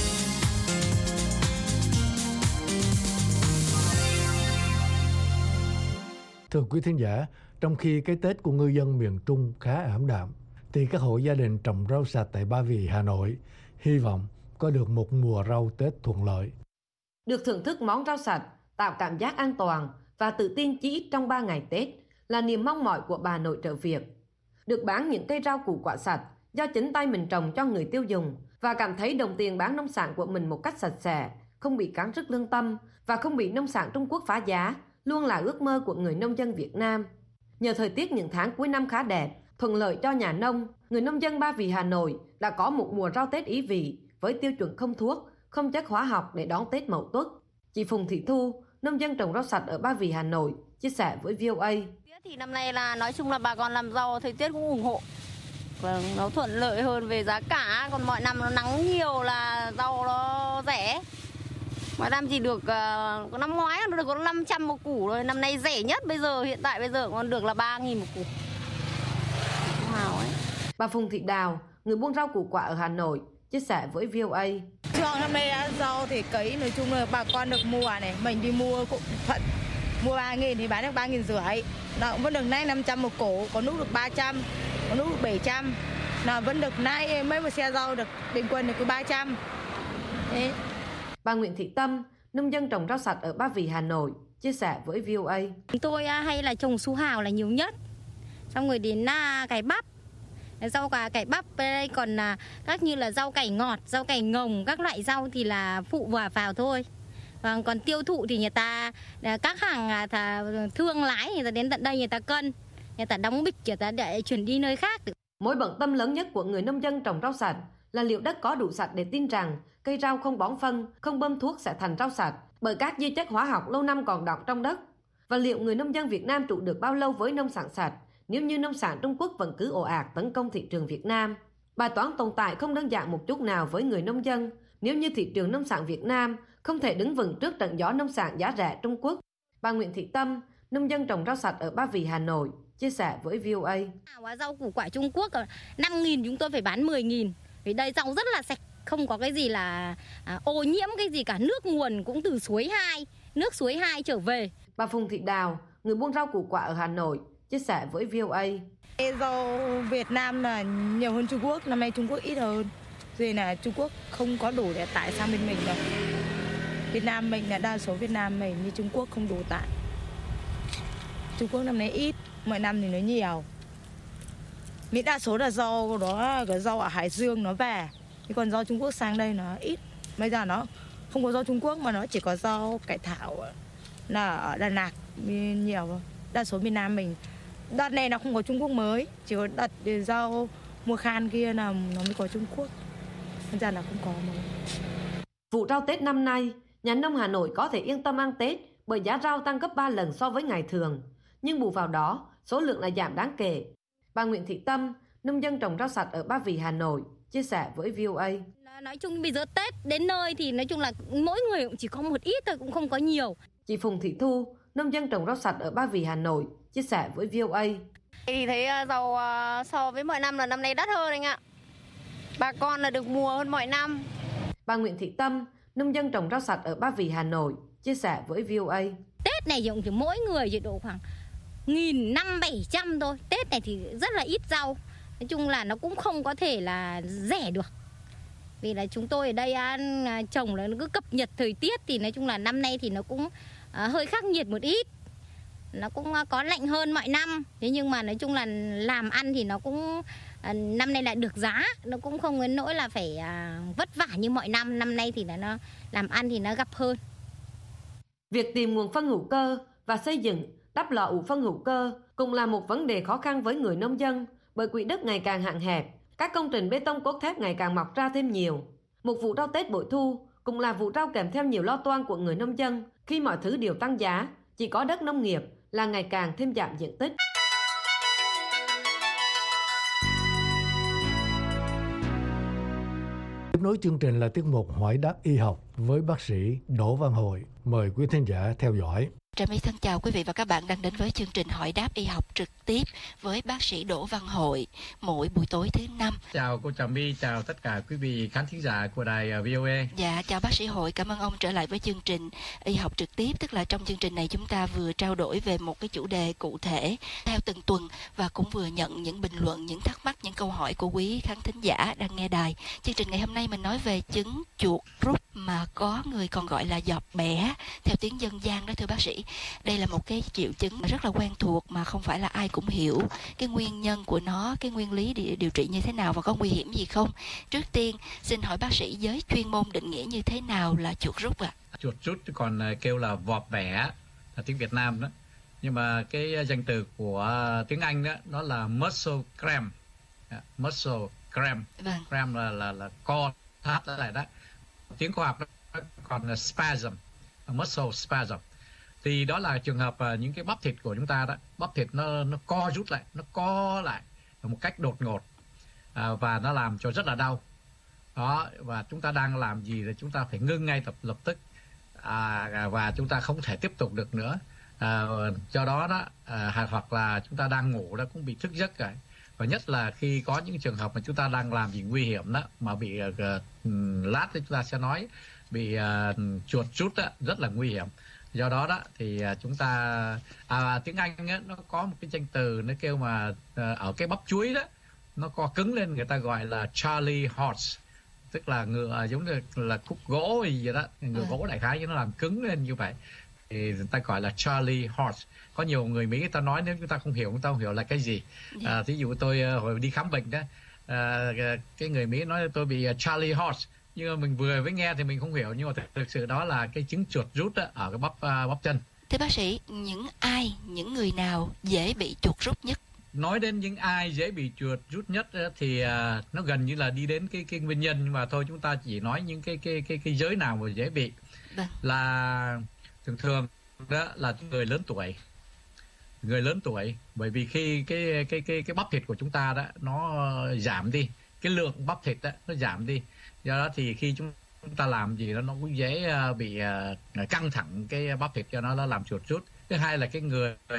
Thưa quý thính giả, trong khi cái Tết của ngư dân miền Trung khá ảm đạm, thì các hộ gia đình trồng rau sạch tại Ba Vì, Hà Nội hy vọng có được một mùa rau Tết thuận lợi. Được thưởng thức món rau sạch, tạo cảm giác an toàn và tự tin chỉ ít trong ba ngày Tết là niềm mong mỏi của bà nội trợ Việt. Được bán những cây rau củ quả sạch do chính tay mình trồng cho người tiêu dùng và cảm thấy đồng tiền bán nông sản của mình một cách sạch sẽ, không bị cắn rứt lương tâm và không bị nông sản Trung Quốc phá giá, luôn là ước mơ của người nông dân Việt Nam. Nhờ thời tiết những tháng cuối năm khá đẹp, thuận lợi cho nhà nông, người nông dân Ba Vì, Hà Nội đã có một mùa rau Tết ý vị với tiêu chuẩn không thuốc, không chất hóa học để đón Tết Mậu Tuất. Chị Phùng Thị Thu, nông dân trồng rau sạch ở Ba Vì, Hà Nội, chia sẻ với vê o a. Thì năm nay là nói chung là bà con làm rau thời tiết cũng ủng hộ. Vâng, nó thuận lợi hơn về giá cả, còn mọi năm nó nắng nhiều là rau nó rẻ. Mọi năm chỉ được, uh, năm ngoái nó được có năm trăm một củ rồi, năm nay rẻ nhất bây giờ, hiện tại bây giờ còn được là ba nghìn một củ. Wow ấy. Bà Phùng Thị Đào, người buôn rau củ quả ở Hà Nội, chia sẻ với vê o a. Thường năm nay rau thì cấy, nói chung là bà con được mua này, mình đi mua cũng thuận. Mua ba nghìn thì bán được ba nghìn rưỡi. Nó cũng vẫn được nay năm trăm một củ, có lúc được ba trăm, có lúc được bảy trăm. Nó vẫn được nay mấy một xe rau được bình quân được cứ ba trăm. Thế. Bà Nguyễn Thị Tâm, nông dân trồng rau sạch ở Ba Vì, Hà Nội, chia sẻ với vê o a. Chúng tôi hay là trồng su hào là nhiều nhất. Xong rồi đến cải bắp, rau cả cải bắp, đây còn các như là rau cải ngọt, rau cải ngồng, các loại rau thì là phụ vào vào thôi. Và còn tiêu thụ thì người ta, các hàng thương lái người ta đến tận đây người ta cân, người ta đóng bịch, người ta để chuyển đi nơi khác. Mối bận tâm lớn nhất của người nông dân trồng rau sạch là liệu đất có đủ sạch để tin rằng cây rau không bón phân, không bơm thuốc sẽ thành rau sạch, bởi các dư chất hóa học lâu năm còn đọng trong đất. Và liệu người nông dân Việt Nam trụ được bao lâu với nông sản sạch nếu như nông sản Trung Quốc vẫn cứ ồ ạt tấn công thị trường Việt Nam? Bài toán tồn tại không đơn giản một chút nào với người nông dân nếu như thị trường nông sản Việt Nam không thể đứng vững trước trận gió nông sản giá rẻ Trung Quốc. Bà Nguyễn Thị Tâm, nông dân trồng rau sạch ở Ba Vì, Hà Nội, chia sẻ với vê o a. Rau củ quả Trung Quốc năm nghìn chúng tôi phải bán mười nghìn. Vì đây rau rất là sạch, không có cái gì là à, ô nhiễm cái gì cả, nước nguồn cũng từ suối hai, nước suối hai trở về. Bà Phùng Thị Đào, người buôn rau củ quả ở Hà Nội, chia sẻ với vê o a. Rau Việt Nam là nhiều hơn Trung Quốc, năm nay Trung Quốc ít hơn. Vì là Trung Quốc không có đủ để tải sang bên mình đâu. Việt Nam mình là đa số Việt Nam mình như Trung Quốc không đủ tải. Trung Quốc năm nay ít, mọi năm thì nó nhiều. Mỹ đa số là rau đó, cái rau ở Hải Dương nó về. Chứ còn rau Trung Quốc sang đây nó ít. Bây giờ nó không có rau Trung Quốc mà nó chỉ có rau cải thảo là ở Đà Lạt nhiều. Đa số miền Nam mình đợt này nó không có Trung Quốc mới, chỉ có đợt rau mùa khan kia là nó mới có Trung Quốc. Bây giờ là không có mà. Vụ rau Tết năm nay, nhà nông Hà Nội có thể yên tâm ăn Tết bởi giá rau tăng gấp ba lần so với ngày thường. Nhưng bù vào đó, số lượng lại giảm đáng kể. Bà Nguyễn Thị Tâm, nông dân trồng rau sạch ở Ba Vì, Hà Nội, chia sẻ với vê o a. Nói chung bây giờ Tết đến nơi thì nói chung là mỗi người cũng chỉ có một ít thôi, cũng không có nhiều. Chị Phùng Thị Thu, nông dân trồng rau sạch ở Ba Vì, Hà Nội, chia sẻ với vê o a. Thì thấy rau so với mọi năm là năm nay đắt hơn anh ạ. Bà con là được mùa hơn mọi năm. Bà Nguyễn Thị Tâm, nông dân trồng rau sạch ở Ba Vì, Hà Nội, chia sẻ với vê o a. Tết này thì mỗi người chỉ độ khoảng nghìn năm bảy trăm thôi. Tết này thì rất là ít rau. Nói chung là nó cũng không có thể là rẻ được. Vì là chúng tôi ở đây ăn trồng là nó cứ cập nhật thời tiết thì nói chung là năm nay thì nó cũng à, hơi khắc nghiệt một ít. Nó cũng có lạnh hơn mọi năm. Thế nhưng mà nói chung là làm ăn thì nó cũng à, năm nay lại được giá. Nó cũng không đến nỗi là phải à, vất vả như mọi năm. Năm nay thì là nó làm ăn thì nó gấp hơn. Việc tìm nguồn phân hữu cơ và xây dựng đắp lò ủ phân hữu cơ cũng là một vấn đề khó khăn với người nông dân bởi quỹ đất ngày càng hạn hẹp. Các công trình bê tông cốt thép ngày càng mọc ra thêm nhiều. Một vụ rau Tết bội thu cũng là vụ rau kèm theo nhiều lo toan của người nông dân khi mọi thứ đều tăng giá, chỉ có đất nông nghiệp là ngày càng thêm giảm diện tích. Tiếp nối chương trình là tiết mục hỏi đáp y học với bác sĩ Đỗ Văn Hội. Mời quý thính giả theo dõi. Trà My thân chào quý vị và các bạn đang đến với chương trình hỏi đáp y học trực tiếp với bác sĩ Đỗ Văn Hội mỗi buổi tối thứ năm. Chào cô Trà My, chào tất cả quý vị khán thính giả của đài vê o a. Dạ, chào bác sĩ Hội, cảm ơn ông trở lại với chương trình y học trực tiếp. Tức là trong chương trình này chúng ta vừa trao đổi về một cái chủ đề cụ thể theo từng tuần và cũng vừa nhận những bình luận, những thắc mắc, những câu hỏi của quý khán thính giả đang nghe đài. Chương trình ngày hôm nay mình nói về chứng chuột rút mà có người còn gọi là giọt bẻ theo tiếng dân gian đó thưa bác sĩ. Đây là một cái triệu chứng rất là quen thuộc mà không phải là ai cũng hiểu cái nguyên nhân của nó, cái nguyên lý để điều trị như thế nào và có nguy hiểm gì không. Trước tiên xin hỏi bác sĩ giới chuyên môn định nghĩa như thế nào là chuột rút ạ? À? Chuột rút còn kêu là vọt bẻ là tiếng Việt Nam đó. Nhưng mà cái danh từ của tiếng Anh đó nó là muscle cramp. Muscle cramp. Vâng. Cramp là là là co thắt lại đó. Tiếng khoa học đó còn là spasm, muscle spasm. Thì đó là trường hợp uh, những cái bắp thịt của chúng ta đó, bắp thịt nó nó co rút lại, nó co lại một cách đột ngột à, và nó làm cho rất là đau. Đó, và chúng ta đang làm gì thì chúng ta phải ngưng ngay tập lập tức à, và chúng ta không thể tiếp tục được nữa. À, do đó đó à, hoặc là chúng ta đang ngủ đó cũng bị thức giấc rồi. Và nhất là khi có những trường hợp mà chúng ta đang làm gì nguy hiểm đó mà bị uh, lát thì chúng ta sẽ nói bị uh, chuột rút đó, rất là nguy hiểm. Do đó đó thì chúng ta à, tiếng Anh á, nó có một cái danh từ nó kêu mà à, ở cái bắp chuối đó nó co cứng lên, người ta gọi là Charlie horse, tức là ngựa giống như là khúc gỗ gì vậy đó, ngựa à. gỗ đại khái chứ nó làm cứng lên như vậy thì người ta gọi là Charlie horse. Có nhiều người Mỹ người ta nói nếu chúng ta không hiểu, chúng ta không hiểu là cái gì. À, thí dụ tôi hồi đi khám bệnh đó, à, cái người Mỹ nói tôi bị Charlie horse, nhưng mà mình vừa mới nghe thì mình không hiểu, nhưng mà thực sự đó là cái chứng chuột rút đó, ở cái bắp uh, bắp chân. Thưa bác sĩ, những ai, những người nào dễ bị chuột rút nhất? Nói đến những ai dễ bị chuột rút nhất thì uh, nó gần như là đi đến cái cái nguyên nhân, nhưng mà thôi chúng ta chỉ nói những cái cái cái cái giới nào mà dễ bị. Vâng. Là thường thường đó là người lớn tuổi. Người lớn tuổi, bởi vì khi cái cái cái cái bắp thịt của chúng ta đó nó giảm đi, cái lượng bắp thịt đó nó giảm đi. Do đó thì khi chúng ta làm gì đó nó cũng dễ bị uh, căng thẳng cái bắp thịt, cho nó nó làm chuột rút. Thứ hai là cái người uh,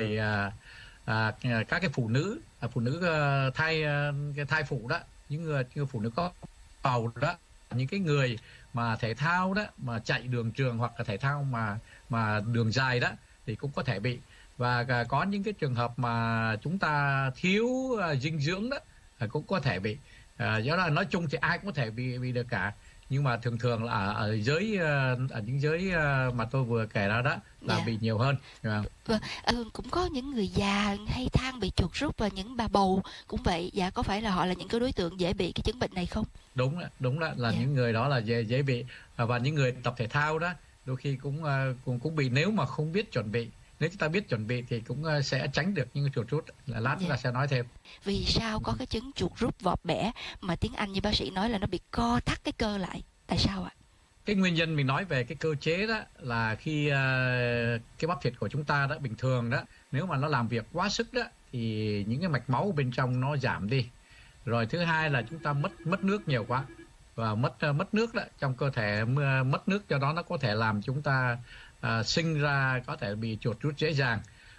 uh, các cái phụ nữ uh, phụ nữ uh, thai uh, cái thai phụ đó, những người, những người phụ nữ có bầu đó, những cái người mà thể thao đó, mà chạy đường trường hoặc là thể thao mà mà đường dài đó thì cũng có thể bị. Và uh, có những cái trường hợp mà chúng ta thiếu uh, dinh dưỡng đó uh, cũng có thể bị. À, do đó nói chung thì ai cũng có thể bị bị được cả, nhưng mà thường thường là ở, ở giới ở những giới mà tôi vừa kể ra đó là dạ. bị nhiều hơn. Vâng, ừ, cũng có những người già hay than bị chuột rút và những bà bầu cũng vậy. Dạ, có phải là họ là những cái đối tượng dễ bị cái chứng bệnh này không? Đúng đúng là là dạ. những người đó là dễ dễ bị, và những người tập thể thao đó đôi khi cũng cũng cũng bị nếu mà không biết chuẩn bị. Nếu chúng ta biết chuẩn bị thì cũng sẽ tránh được những chuột rút. Là lát chúng ta sẽ nói thêm. Vì sao có cái chứng chuột rút vọt bẻ mà tiếng Anh như bác sĩ nói là nó bị co thắt cái cơ lại? Tại sao ạ? Cái nguyên nhân mình nói về cái cơ chế đó là khi uh, cái bắp thịt của chúng ta đó bình thường đó, nếu mà nó làm việc quá sức đó thì những cái mạch máu bên trong nó giảm đi. Rồi thứ hai là chúng ta mất mất nước nhiều quá, và mất mất nước đó trong cơ thể, mất nước do đó nó có thể làm chúng ta à, sinh ra có thể bị chuột rút dễ dàng.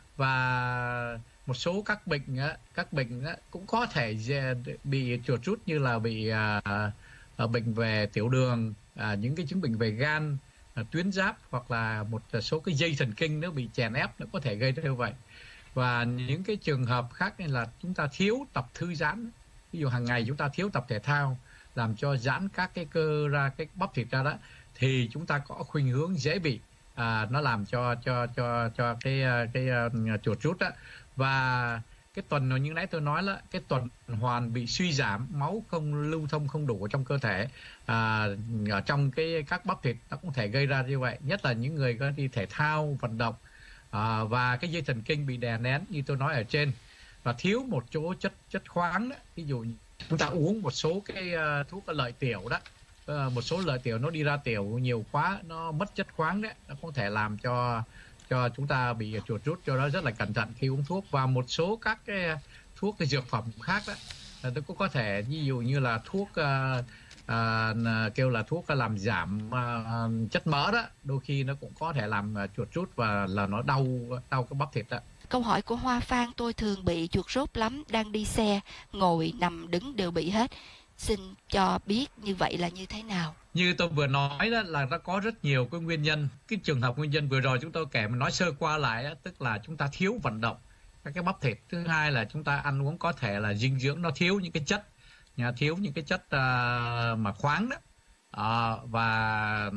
Và một số các bệnh á, các bệnh á, cũng có thể bị chuột rút, như là bị à, à, bệnh về tiểu đường, à, những cái chứng bệnh về gan, à, tuyến giáp, hoặc là một số cái dây thần kinh nó bị chèn ép, nó có thể gây ra như vậy. Và những cái trường hợp khác là chúng ta thiếu tập thư giãn, ví dụ hàng ngày chúng ta thiếu tập thể thao làm cho giãn các cái cơ ra, cái bắp thịt ra đó, thì chúng ta có khuynh hướng dễ bị à, nó làm cho cho cho cho cái cái, cái chuột rút đó. Và cái tuần như nãy tôi nói là cái tuần hoàn bị suy giảm, máu không lưu thông không đủ trong cơ thể, à, ở trong cái các bắp thịt nó cũng thể gây ra như vậy, nhất là những người có đi thể thao vận động, à, và cái dây thần kinh bị đè nén như tôi nói ở trên, và thiếu một chỗ chất chất khoáng đó. Ví dụ chúng ta uống một số cái uh, thuốc lợi tiểu đó, uh, một số lợi tiểu nó đi ra tiểu nhiều quá, nó mất chất khoáng đấy, nó có thể làm cho cho chúng ta bị chuột rút, cho đó rất là cẩn thận khi uống thuốc. Và một số các cái thuốc, cái dược phẩm khác đó, nó cũng có thể, ví dụ như là thuốc uh, uh, kêu là thuốc làm giảm uh, chất mỡ đó, đôi khi nó cũng có thể làm uh, chuột rút và là nó đau đau cái bắp thịt đó. Câu hỏi của Hoa Phan: tôi thường bị chuột rút lắm, đang đi xe, ngồi, nằm, đứng đều bị hết. Xin cho biết như vậy là như thế nào? Như tôi vừa nói đó, là nó có rất nhiều cái nguyên nhân. Cái trường hợp nguyên nhân vừa rồi chúng tôi kể, mà nói sơ qua lại đó, tức là chúng ta thiếu vận động các cái bắp thịt. Thứ hai là chúng ta ăn uống có thể là dinh dưỡng nó thiếu những cái chất, nhà thiếu những cái chất uh, mà khoáng đó, uh, và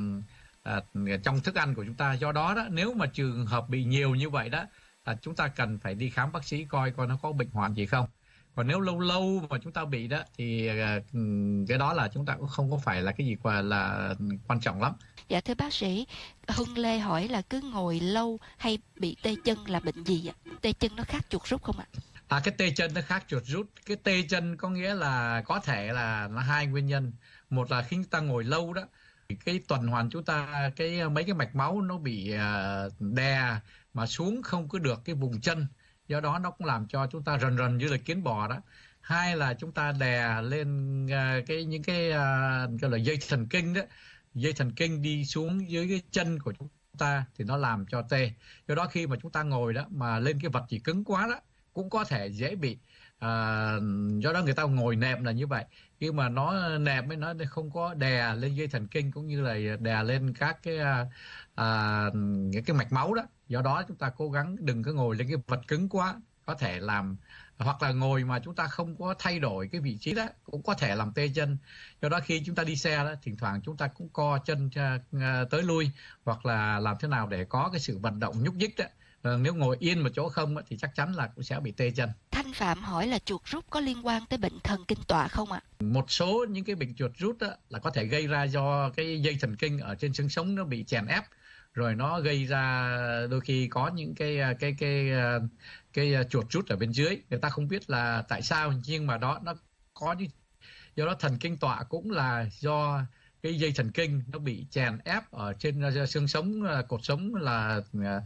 uh, trong thức ăn của chúng ta. Do đó đó, nếu mà trường hợp bị nhiều như vậy đó, là chúng ta cần phải đi khám bác sĩ coi coi nó có bệnh hoạn gì không. Còn nếu lâu lâu mà chúng ta bị đó thì cái đó là chúng ta cũng không có phải là cái gì qua là quan trọng lắm. Dạ thưa bác sĩ, Hưng Lê hỏi là cứ ngồi lâu hay bị tê chân là bệnh gì ạ? Tê chân nó khác chuột rút không ạ? À, cái tê chân nó khác chuột rút. Cái tê chân có nghĩa là có thể là nó hai nguyên nhân. Một là khi chúng ta ngồi lâu đó, cái tuần hoàn chúng ta, cái mấy cái mạch máu nó bị uh, đè mà xuống không có được cái vùng chân, do đó nó cũng làm cho chúng ta rần rần như là kiến bò đó. Hai là chúng ta đè lên uh, cái những cái uh, gọi là dây thần kinh đó, dây thần kinh đi xuống dưới cái chân của chúng ta thì nó làm cho tê. Do đó khi mà chúng ta ngồi đó mà lên cái vật gì cứng quá đó cũng có thể dễ bị. À, do đó người ta ngồi nệm là như vậy, khi mà nó nệm ấy, nó không có đè lên dây thần kinh cũng như là đè lên các cái à, những cái mạch máu đó. Do đó chúng ta cố gắng đừng có ngồi lên cái vật cứng quá, có thể làm, hoặc là ngồi mà chúng ta không có thay đổi cái vị trí đó cũng có thể làm tê chân. Do đó khi chúng ta đi xe đó, thỉnh thoảng chúng ta cũng co chân tới lui, hoặc là làm thế nào để có cái sự vận động nhúc nhích đó. Nếu ngồi yên một chỗ không thì chắc chắn là cũng sẽ bị tê chân. Thanh Phạm hỏi là chuột rút có liên quan tới bệnh thần kinh tọa không ạ? Một số những cái bệnh chuột rút đó là có thể gây ra do cái dây thần kinh ở trên xương sống nó bị chèn ép, rồi nó gây ra đôi khi có những cái cái cái cái, cái chuột rút ở bên dưới, người ta không biết là tại sao, nhưng mà đó nó có những, do đó thần kinh tọa cũng là do cái dây thần kinh nó bị chèn ép ở trên xương sống, cột sống là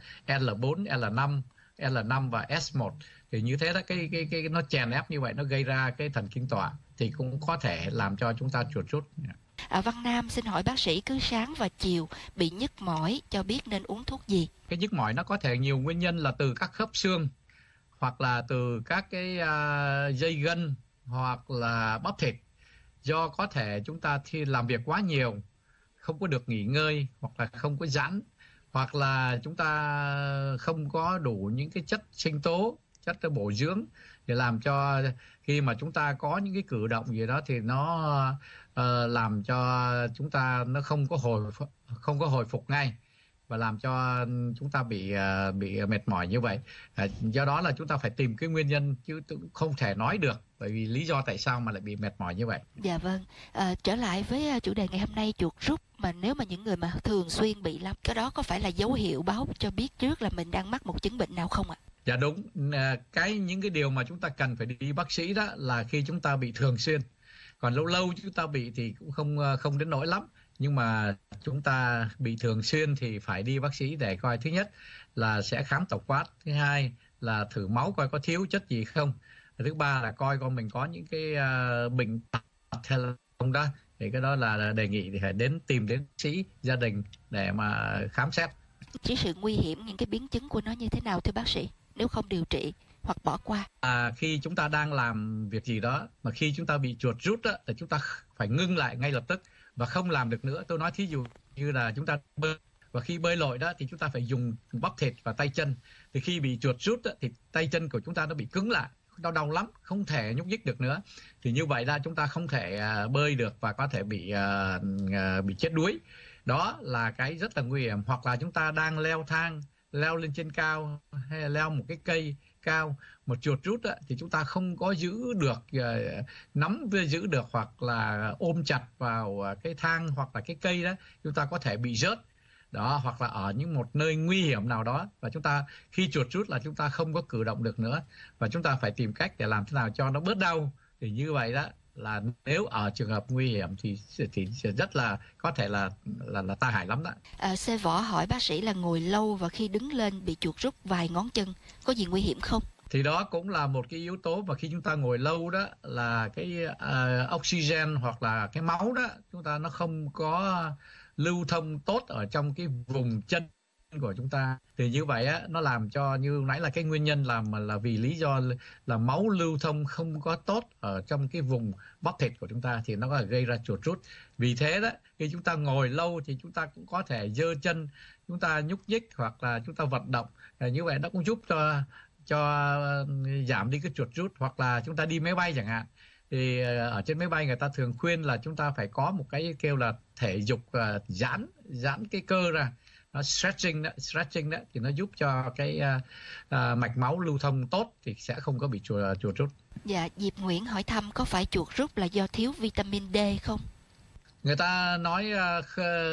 L bốn, L năm, L năm và S một. Thì như thế đó, cái cái cái nó chèn ép như vậy, nó gây ra cái thần kinh tọa thì cũng có thể làm cho chúng ta chuột rút. À, Văn Nam xin hỏi bác sĩ, cứ sáng và chiều bị nhức mỏi, cho biết nên uống thuốc gì? Cái nhức mỏi nó có thể nhiều nguyên nhân, là từ các khớp xương, hoặc là từ các cái uh, dây gân, hoặc là bắp thịt. Do có thể chúng ta khi làm việc quá nhiều, không có được nghỉ ngơi, hoặc là không có giãn, hoặc là chúng ta không có đủ những cái chất sinh tố, chất bổ dưỡng để làm cho khi mà chúng ta có những cái cử động gì đó thì nó uh, làm cho chúng ta nó không có hồi không có hồi phục ngay, và làm cho chúng ta bị uh, bị mệt mỏi như vậy. Uh, do đó là chúng ta phải tìm cái nguyên nhân, chứ không thể nói được bởi vì lý do tại sao mà lại bị mệt mỏi như vậy. Dạ vâng. À, trở lại với chủ đề ngày hôm nay, chuột rút mà nếu mà những người mà thường xuyên bị lắm, cái đó có phải là dấu hiệu báo cho biết trước là mình đang mắc một chứng bệnh nào không ạ? Dạ đúng. Cái những cái điều mà chúng ta cần phải đi bác sĩ đó là khi chúng ta bị thường xuyên. Còn lâu lâu chúng ta bị thì cũng không không đến nỗi lắm. Nhưng mà chúng ta bị thường xuyên thì phải đi bác sĩ để coi, thứ nhất là sẽ khám tổng quát, thứ hai là thử máu coi có thiếu chất gì không. Thứ ba là coi con mình có những cái uh, bệnh tật hay là không đó, thì cái đó là đề nghị thì phải đến tìm đến bác sĩ gia đình để mà khám xét. Chỉ sự nguy hiểm, những cái biến chứng của nó như thế nào thưa bác sĩ nếu không điều trị hoặc bỏ qua? À, khi chúng ta đang làm việc gì đó mà khi chúng ta bị chuột rút á, thì chúng ta phải ngưng lại ngay lập tức và không làm được nữa. Tôi nói thí dụ như là chúng ta bơi, và khi bơi lội đó thì chúng ta phải dùng bắp thịt và tay chân. Thì khi bị chuột rút á, thì tay chân của chúng ta nó bị cứng lại, đau đau lắm, không thể nhúc nhích được nữa. Thì như vậy là chúng ta không thể uh, bơi được và có thể bị uh, uh, bị chết đuối. Đó là cái rất là nguy hiểm. Hoặc là chúng ta đang leo thang, leo lên trên cao hay là leo một cái cây cao, một chuột rút á, thì chúng ta không có giữ được uh, nắm giữ được hoặc là ôm chặt vào uh, cái thang hoặc là cái cây đó, chúng ta có thể bị rớt. Đó, hoặc là ở những một nơi nguy hiểm nào đó, và chúng ta khi chuột rút là chúng ta không có cử động được nữa, và chúng ta phải tìm cách để làm thế nào cho nó bớt đau. Thì như vậy đó là nếu ở trường hợp nguy hiểm thì thì rất là có thể là là là tai hại lắm đó. À, xe võ hỏi bác sĩ là ngồi lâu và khi đứng lên bị chuột rút vài ngón chân có gì nguy hiểm không? Thì đó cũng là một cái yếu tố, và khi chúng ta ngồi lâu đó là cái uh, oxygen hoặc là cái máu đó chúng ta nó không có lưu thông tốt ở trong cái vùng chân của chúng ta. Thì như vậy á, nó làm cho như nãy là cái nguyên nhân làm mà là vì lý do là máu lưu thông không có tốt ở trong cái vùng bắp thịt của chúng ta, thì nó có thể gây ra chuột rút. Vì thế đó, khi chúng ta ngồi lâu thì chúng ta cũng có thể giơ chân, chúng ta nhúc nhích hoặc là chúng ta vận động. Như vậy nó cũng giúp cho cho giảm đi cái chuột rút. Hoặc là chúng ta đi máy bay chẳng hạn, thì ở trên máy bay người ta thường khuyên là chúng ta phải có một cái kêu là thể dục uh, giãn giãn cái cơ ra, nó stretching đó, stretching đó thì nó giúp cho cái uh, uh, mạch máu lưu thông tốt, thì sẽ không có bị chuột, chuột rút. Dạ, Diệp Nguyễn hỏi thăm có phải chuột rút là do thiếu vitamin D không? Người ta nói uh,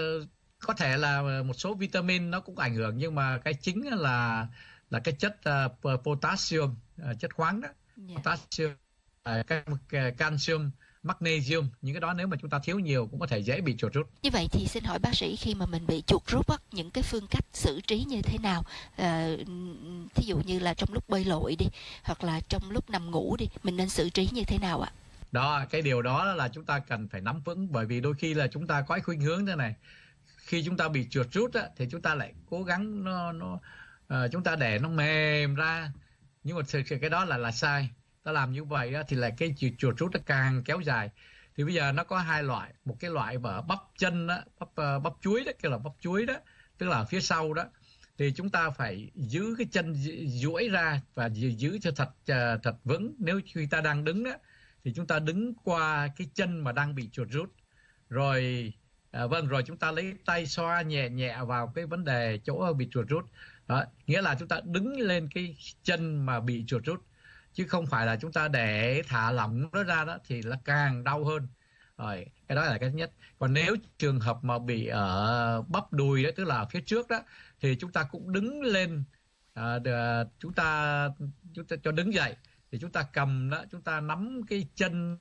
có thể là một số vitamin nó cũng ảnh hưởng, nhưng mà cái chính là là cái chất uh, potassium, uh, chất khoáng đó, yeah. Potassium, uh, canxium, magnesium, những cái đó nếu mà chúng ta thiếu nhiều cũng có thể dễ bị chuột rút. Như vậy thì xin hỏi bác sĩ, khi mà mình bị chuột rút á, những cái phương cách xử trí như thế nào? À, thí dụ như là trong lúc bơi lội đi, hoặc là trong lúc nằm ngủ đi, mình nên xử trí như thế nào ạ? Đó, cái điều đó là chúng ta cần phải nắm vững, bởi vì đôi khi là chúng ta có cái khuynh hướng thế này. Khi chúng ta bị chuột rút á, thì chúng ta lại cố gắng nó, nó uh, chúng ta để nó mềm ra, nhưng mà thực sự cái đó là là sai. Ta làm như vậy á, thì là cái chuột rút nó càng kéo dài. Thì bây giờ nó có hai loại, một cái loại ở bắp chân đó, bắp uh, bắp chuối đó, kêu là bắp chuối đó, tức là phía sau đó, thì chúng ta phải giữ cái chân duỗi ra và giữ cho thật uh, thật vững. Nếu khi ta đang đứng đó thì chúng ta đứng qua cái chân mà đang bị chuột rút, rồi à, vâng rồi chúng ta lấy tay xoa nhẹ nhẹ vào cái vấn đề chỗ bị chuột rút. Đó, nghĩa là chúng ta đứng lên cái chân mà bị chuột rút, chứ không phải là chúng ta để thả lỏng nó ra đó thì là càng đau hơn. Rồi, cái đó là cái thứ nhất. Còn nếu trường hợp mà bị ở bắp đùi đó, tức là phía trước đó, thì chúng ta cũng đứng lên, à, để, chúng ta chúng ta cho đứng dậy, thì chúng ta cầm đó, chúng ta nắm cái chân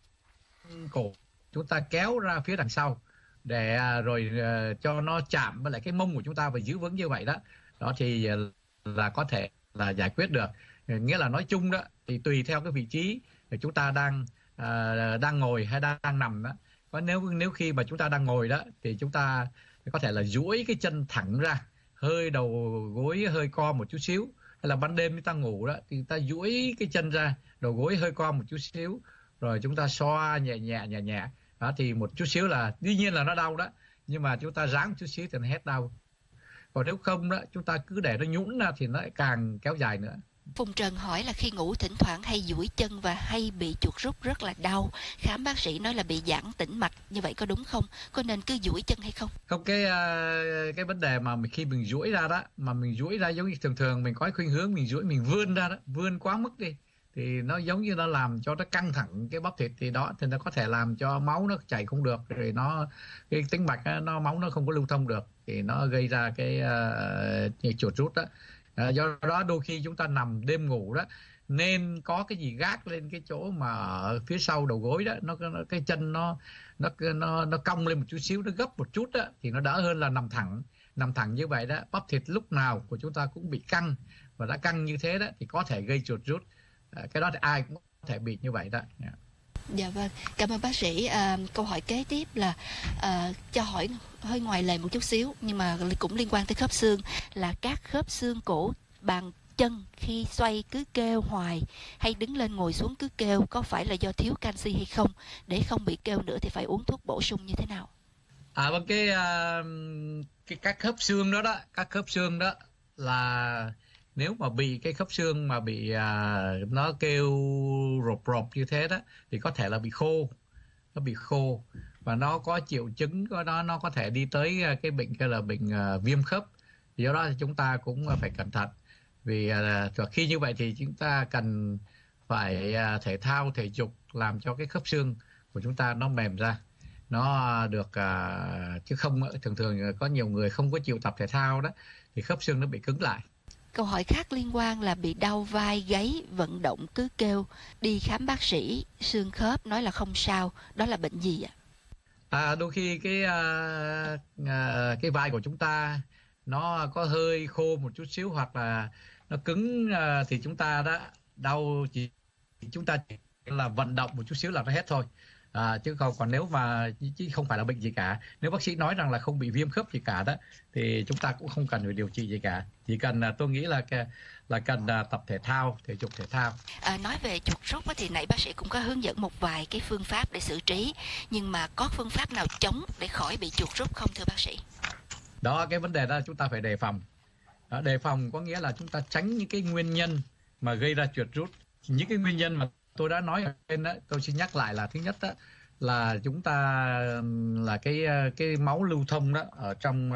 cổ, chúng ta kéo ra phía đằng sau để à, rồi à, cho nó chạm với lại cái mông của chúng ta và giữ vững như vậy đó. Đó thì à, là có thể là giải quyết được. Nghĩa là nói chung đó thì tùy theo cái vị trí chúng ta đang à, đang ngồi hay đang nằm đó. Có nếu nếu khi mà chúng ta đang ngồi đó thì chúng ta có thể là duỗi cái chân thẳng ra, hơi đầu gối hơi co một chút xíu. Hay là ban đêm chúng ta ngủ đó thì ta duỗi cái chân ra, đầu gối hơi co một chút xíu, rồi chúng ta xoa nhẹ nhẹ nhẹ nhẹ. Đó thì một chút xíu là dĩ nhiên là nó đau đó, nhưng mà chúng ta ráng một chút xíu thì nó hết đau. Còn nếu không đó, chúng ta cứ để nó nhũn ra thì nó càng kéo dài nữa. Phùng Trần hỏi là khi ngủ thỉnh thoảng hay duỗi chân và hay bị chuột rút rất là đau. Khám bác sĩ nói là bị giãn tĩnh mạch, như vậy có đúng không? Có nên cứ duỗi chân hay không? Không, cái cái vấn đề mà khi mình duỗi ra đó, mà mình duỗi ra giống như thường thường mình có cái khuynh hướng mình duỗi, mình vươn ra đó, vươn quá mức đi, thì nó giống như nó làm cho nó căng thẳng cái bắp thịt, thì đó thì nó có thể làm cho máu nó chảy không được, rồi nó cái tĩnh mạch nó máu nó không có lưu thông được, thì nó gây ra cái uh, chuột rút đó. À, do đó đôi khi chúng ta nằm đêm ngủ đó nên có cái gì gác lên cái chỗ mà ở phía sau đầu gối đó, nó, nó cái chân nó nó nó nó cong lên một chút xíu, nó gấp một chút đó, thì nó đỡ hơn là nằm thẳng. Nằm thẳng như vậy đó, bắp thịt lúc nào của chúng ta cũng bị căng, và đã căng như thế đó thì có thể gây chuột rút. À, cái đó thì ai cũng thể bị như vậy đó. Yeah. Dạ vâng, cảm ơn bác sĩ. À, câu hỏi kế tiếp là à, cho hỏi hơi ngoài lề một chút xíu nhưng mà cũng liên quan tới khớp xương, là các khớp xương cổ bàn chân khi xoay cứ kêu hoài hay đứng lên ngồi xuống cứ kêu, có phải là do thiếu canxi hay không? Để không bị kêu nữa thì phải uống thuốc bổ sung như thế nào? À vâng, cái, uh, cái các khớp xương đó đó, các khớp xương đó là nếu mà bị cái khớp xương mà bị uh, nó kêu rộp rộp như thế đó thì có thể là bị khô, nó bị khô và nó có triệu chứng của nó nó có thể đi tới cái bệnh kia là bệnh uh, viêm khớp. Do đó thì chúng ta cũng phải cẩn thận, vì uh, khi như vậy thì chúng ta cần phải uh, thể thao thể dục làm cho cái khớp xương của chúng ta nó mềm ra, nó được uh, chứ không thường thường có nhiều người không có chịu tập thể thao đó thì khớp xương nó bị cứng lại. Câu hỏi khác liên quan là bị đau vai gáy, vận động cứ kêu, đi khám bác sĩ xương khớp nói là không sao, đó là bệnh gì ạ? À, đôi khi cái uh, uh, cái vai của chúng ta nó có hơi khô một chút xíu hoặc là nó cứng uh, thì chúng ta đã đau chỉ chúng ta chỉ là vận động một chút xíu là nó hết thôi. À, chứ không còn nếu mà chứ không phải là bệnh gì cả, nếu bác sĩ nói rằng là không bị viêm khớp gì cả đó thì chúng ta cũng không cần phải điều trị gì cả, chỉ cần tôi nghĩ là là cần tập thể thao, thể dục thể thao. À, nói về chuột rút thì nãy bác sĩ cũng có hướng dẫn một vài cái phương pháp để xử trí, nhưng mà có phương pháp nào chống để khỏi bị chuột rút không thưa bác sĩ? Đó, cái vấn đề đó chúng ta phải đề phòng. Đó, đề phòng có nghĩa là chúng ta tránh những cái nguyên nhân mà gây ra chuột rút. Những cái nguyên nhân mà tôi đã nói ở trên đó, tôi xin nhắc lại là thứ nhất đó là chúng ta là cái cái máu lưu thông đó ở trong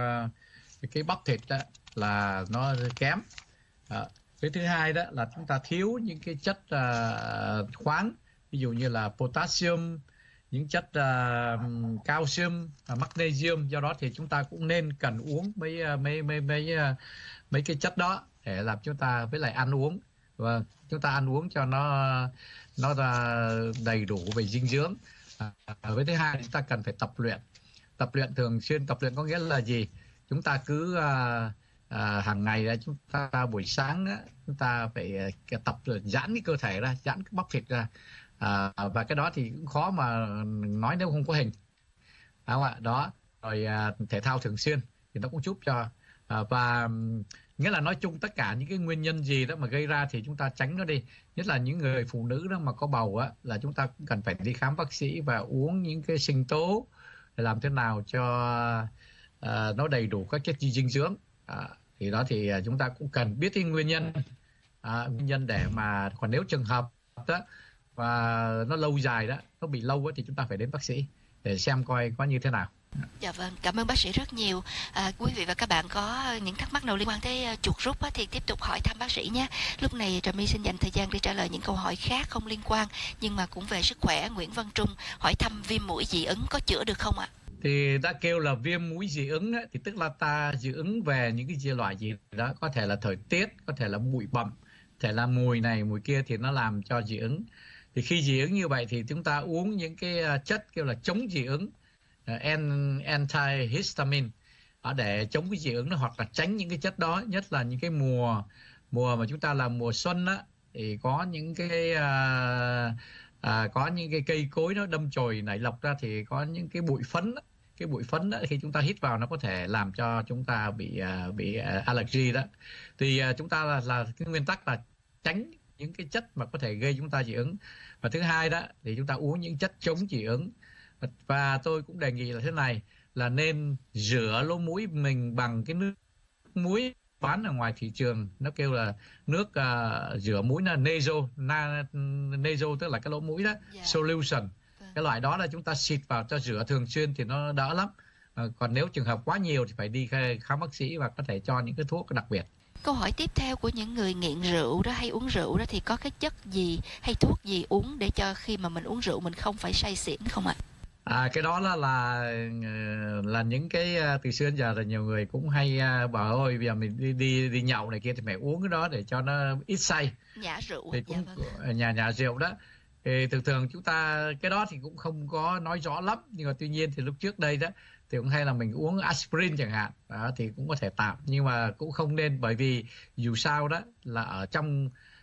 cái bắp thịt đó là nó kém. À, cái thứ hai đó là chúng ta thiếu những cái chất uh, khoáng, ví dụ như là potassium, những chất uh, calcium, uh, magnesium. Do đó thì chúng ta cũng nên cần uống mấy mấy mấy mấy uh, mấy cái chất đó để làm chúng ta với lại ăn uống và chúng ta ăn uống cho nó nó ra đầy đủ về dinh dưỡng. À, với thứ hai chúng ta cần phải tập luyện, tập luyện thường xuyên. Tập luyện có nghĩa là gì? Chúng ta cứ à, à, hàng ngày là chúng ta buổi sáng á, chúng ta phải tập giãn cái cơ thể ra, giãn cái bắp thịt ra, à, và cái đó thì cũng khó mà nói nếu không có hình. Đúng không ạ? Đó rồi à, thể thao thường xuyên thì nó cũng giúp cho à, và nghĩa là nói chung tất cả những cái nguyên nhân gì đó mà gây ra thì chúng ta tránh nó đi, nhất là những người phụ nữ đó mà có bầu á, là chúng ta cũng cần phải đi khám bác sĩ và uống những cái sinh tố để làm thế nào cho uh, nó đầy đủ các chất dinh dưỡng. Uh, thì đó thì chúng ta cũng cần biết cái nguyên nhân uh, nguyên nhân để mà còn nếu trường hợp đó và nó lâu dài đó, nó bị lâu á, thì chúng ta phải đến bác sĩ để xem coi có như thế nào. Dạ vâng, cảm ơn bác sĩ rất nhiều. À, quý vị và các bạn có những thắc mắc nào liên quan tới uh, chuột rút á, thì tiếp tục hỏi thăm bác sĩ nhé. Lúc này Trà My xin dành thời gian để trả lời những câu hỏi khác không liên quan nhưng mà cũng về sức khỏe. Nguyễn Văn Trung hỏi thăm viêm mũi dị ứng có chữa được không ạ? Thì đã kêu là viêm mũi dị ứng ấy, thì tức là ta dị ứng về những cái loại gì đó, có thể là thời tiết, có thể là bụi bặm, có thể là mùi này mùi kia thì nó làm cho dị ứng. Thì khi dị ứng như vậy thì chúng ta uống những cái chất kêu là chống dị ứng, antihistamine, để chống cái dị ứng đó, hoặc là tránh những cái chất đó, nhất là những cái mùa mùa mà chúng ta là mùa xuân á, thì có những cái à, à, có những cái cây cối nó đâm chồi nảy lộc ra thì có những cái bụi phấn đó. Cái bụi phấn đó, khi chúng ta hít vào nó có thể làm cho chúng ta bị bị allergy đó. Thì chúng ta là, là cái nguyên tắc là tránh những cái chất mà có thể gây chúng ta dị ứng. Và thứ hai đó thì chúng ta uống những chất chống dị ứng. Và tôi cũng đề nghị là thế này, là nên rửa lỗ mũi mình bằng cái nước muối bán ở ngoài thị trường, nó kêu là nước uh, rửa mũi là nasal, na, nasal tức là cái lỗ mũi đó, yeah. Solution. Cái loại đó là chúng ta xịt vào cho rửa thường xuyên thì nó đỡ lắm. À, còn nếu trường hợp quá nhiều thì phải đi khám bác sĩ và có thể cho những cái thuốc đặc biệt. Câu hỏi tiếp theo của những người nghiện rượu đó, hay uống rượu đó, thì có cái chất gì hay thuốc gì uống để cho khi mà mình uống rượu mình không phải say xỉn không ạ? À, cái đó là là là những cái từ xưa đến giờ là nhiều người cũng hay bảo ôi bây giờ mình đi đi đi nhậu này kia thì phải uống cái đó để cho nó ít say. Nhả rượu. Thì cũng dạ vâng. nhà nhà rượu đó. Thì thường thường chúng ta cái đó thì cũng không có nói rõ lắm, nhưng mà tuy nhiên thì lúc trước đây đó thì cũng hay là mình uống aspirin chẳng hạn, đó, thì cũng có thể tạm, nhưng mà cũng không nên, bởi vì dù sao đó là ở trong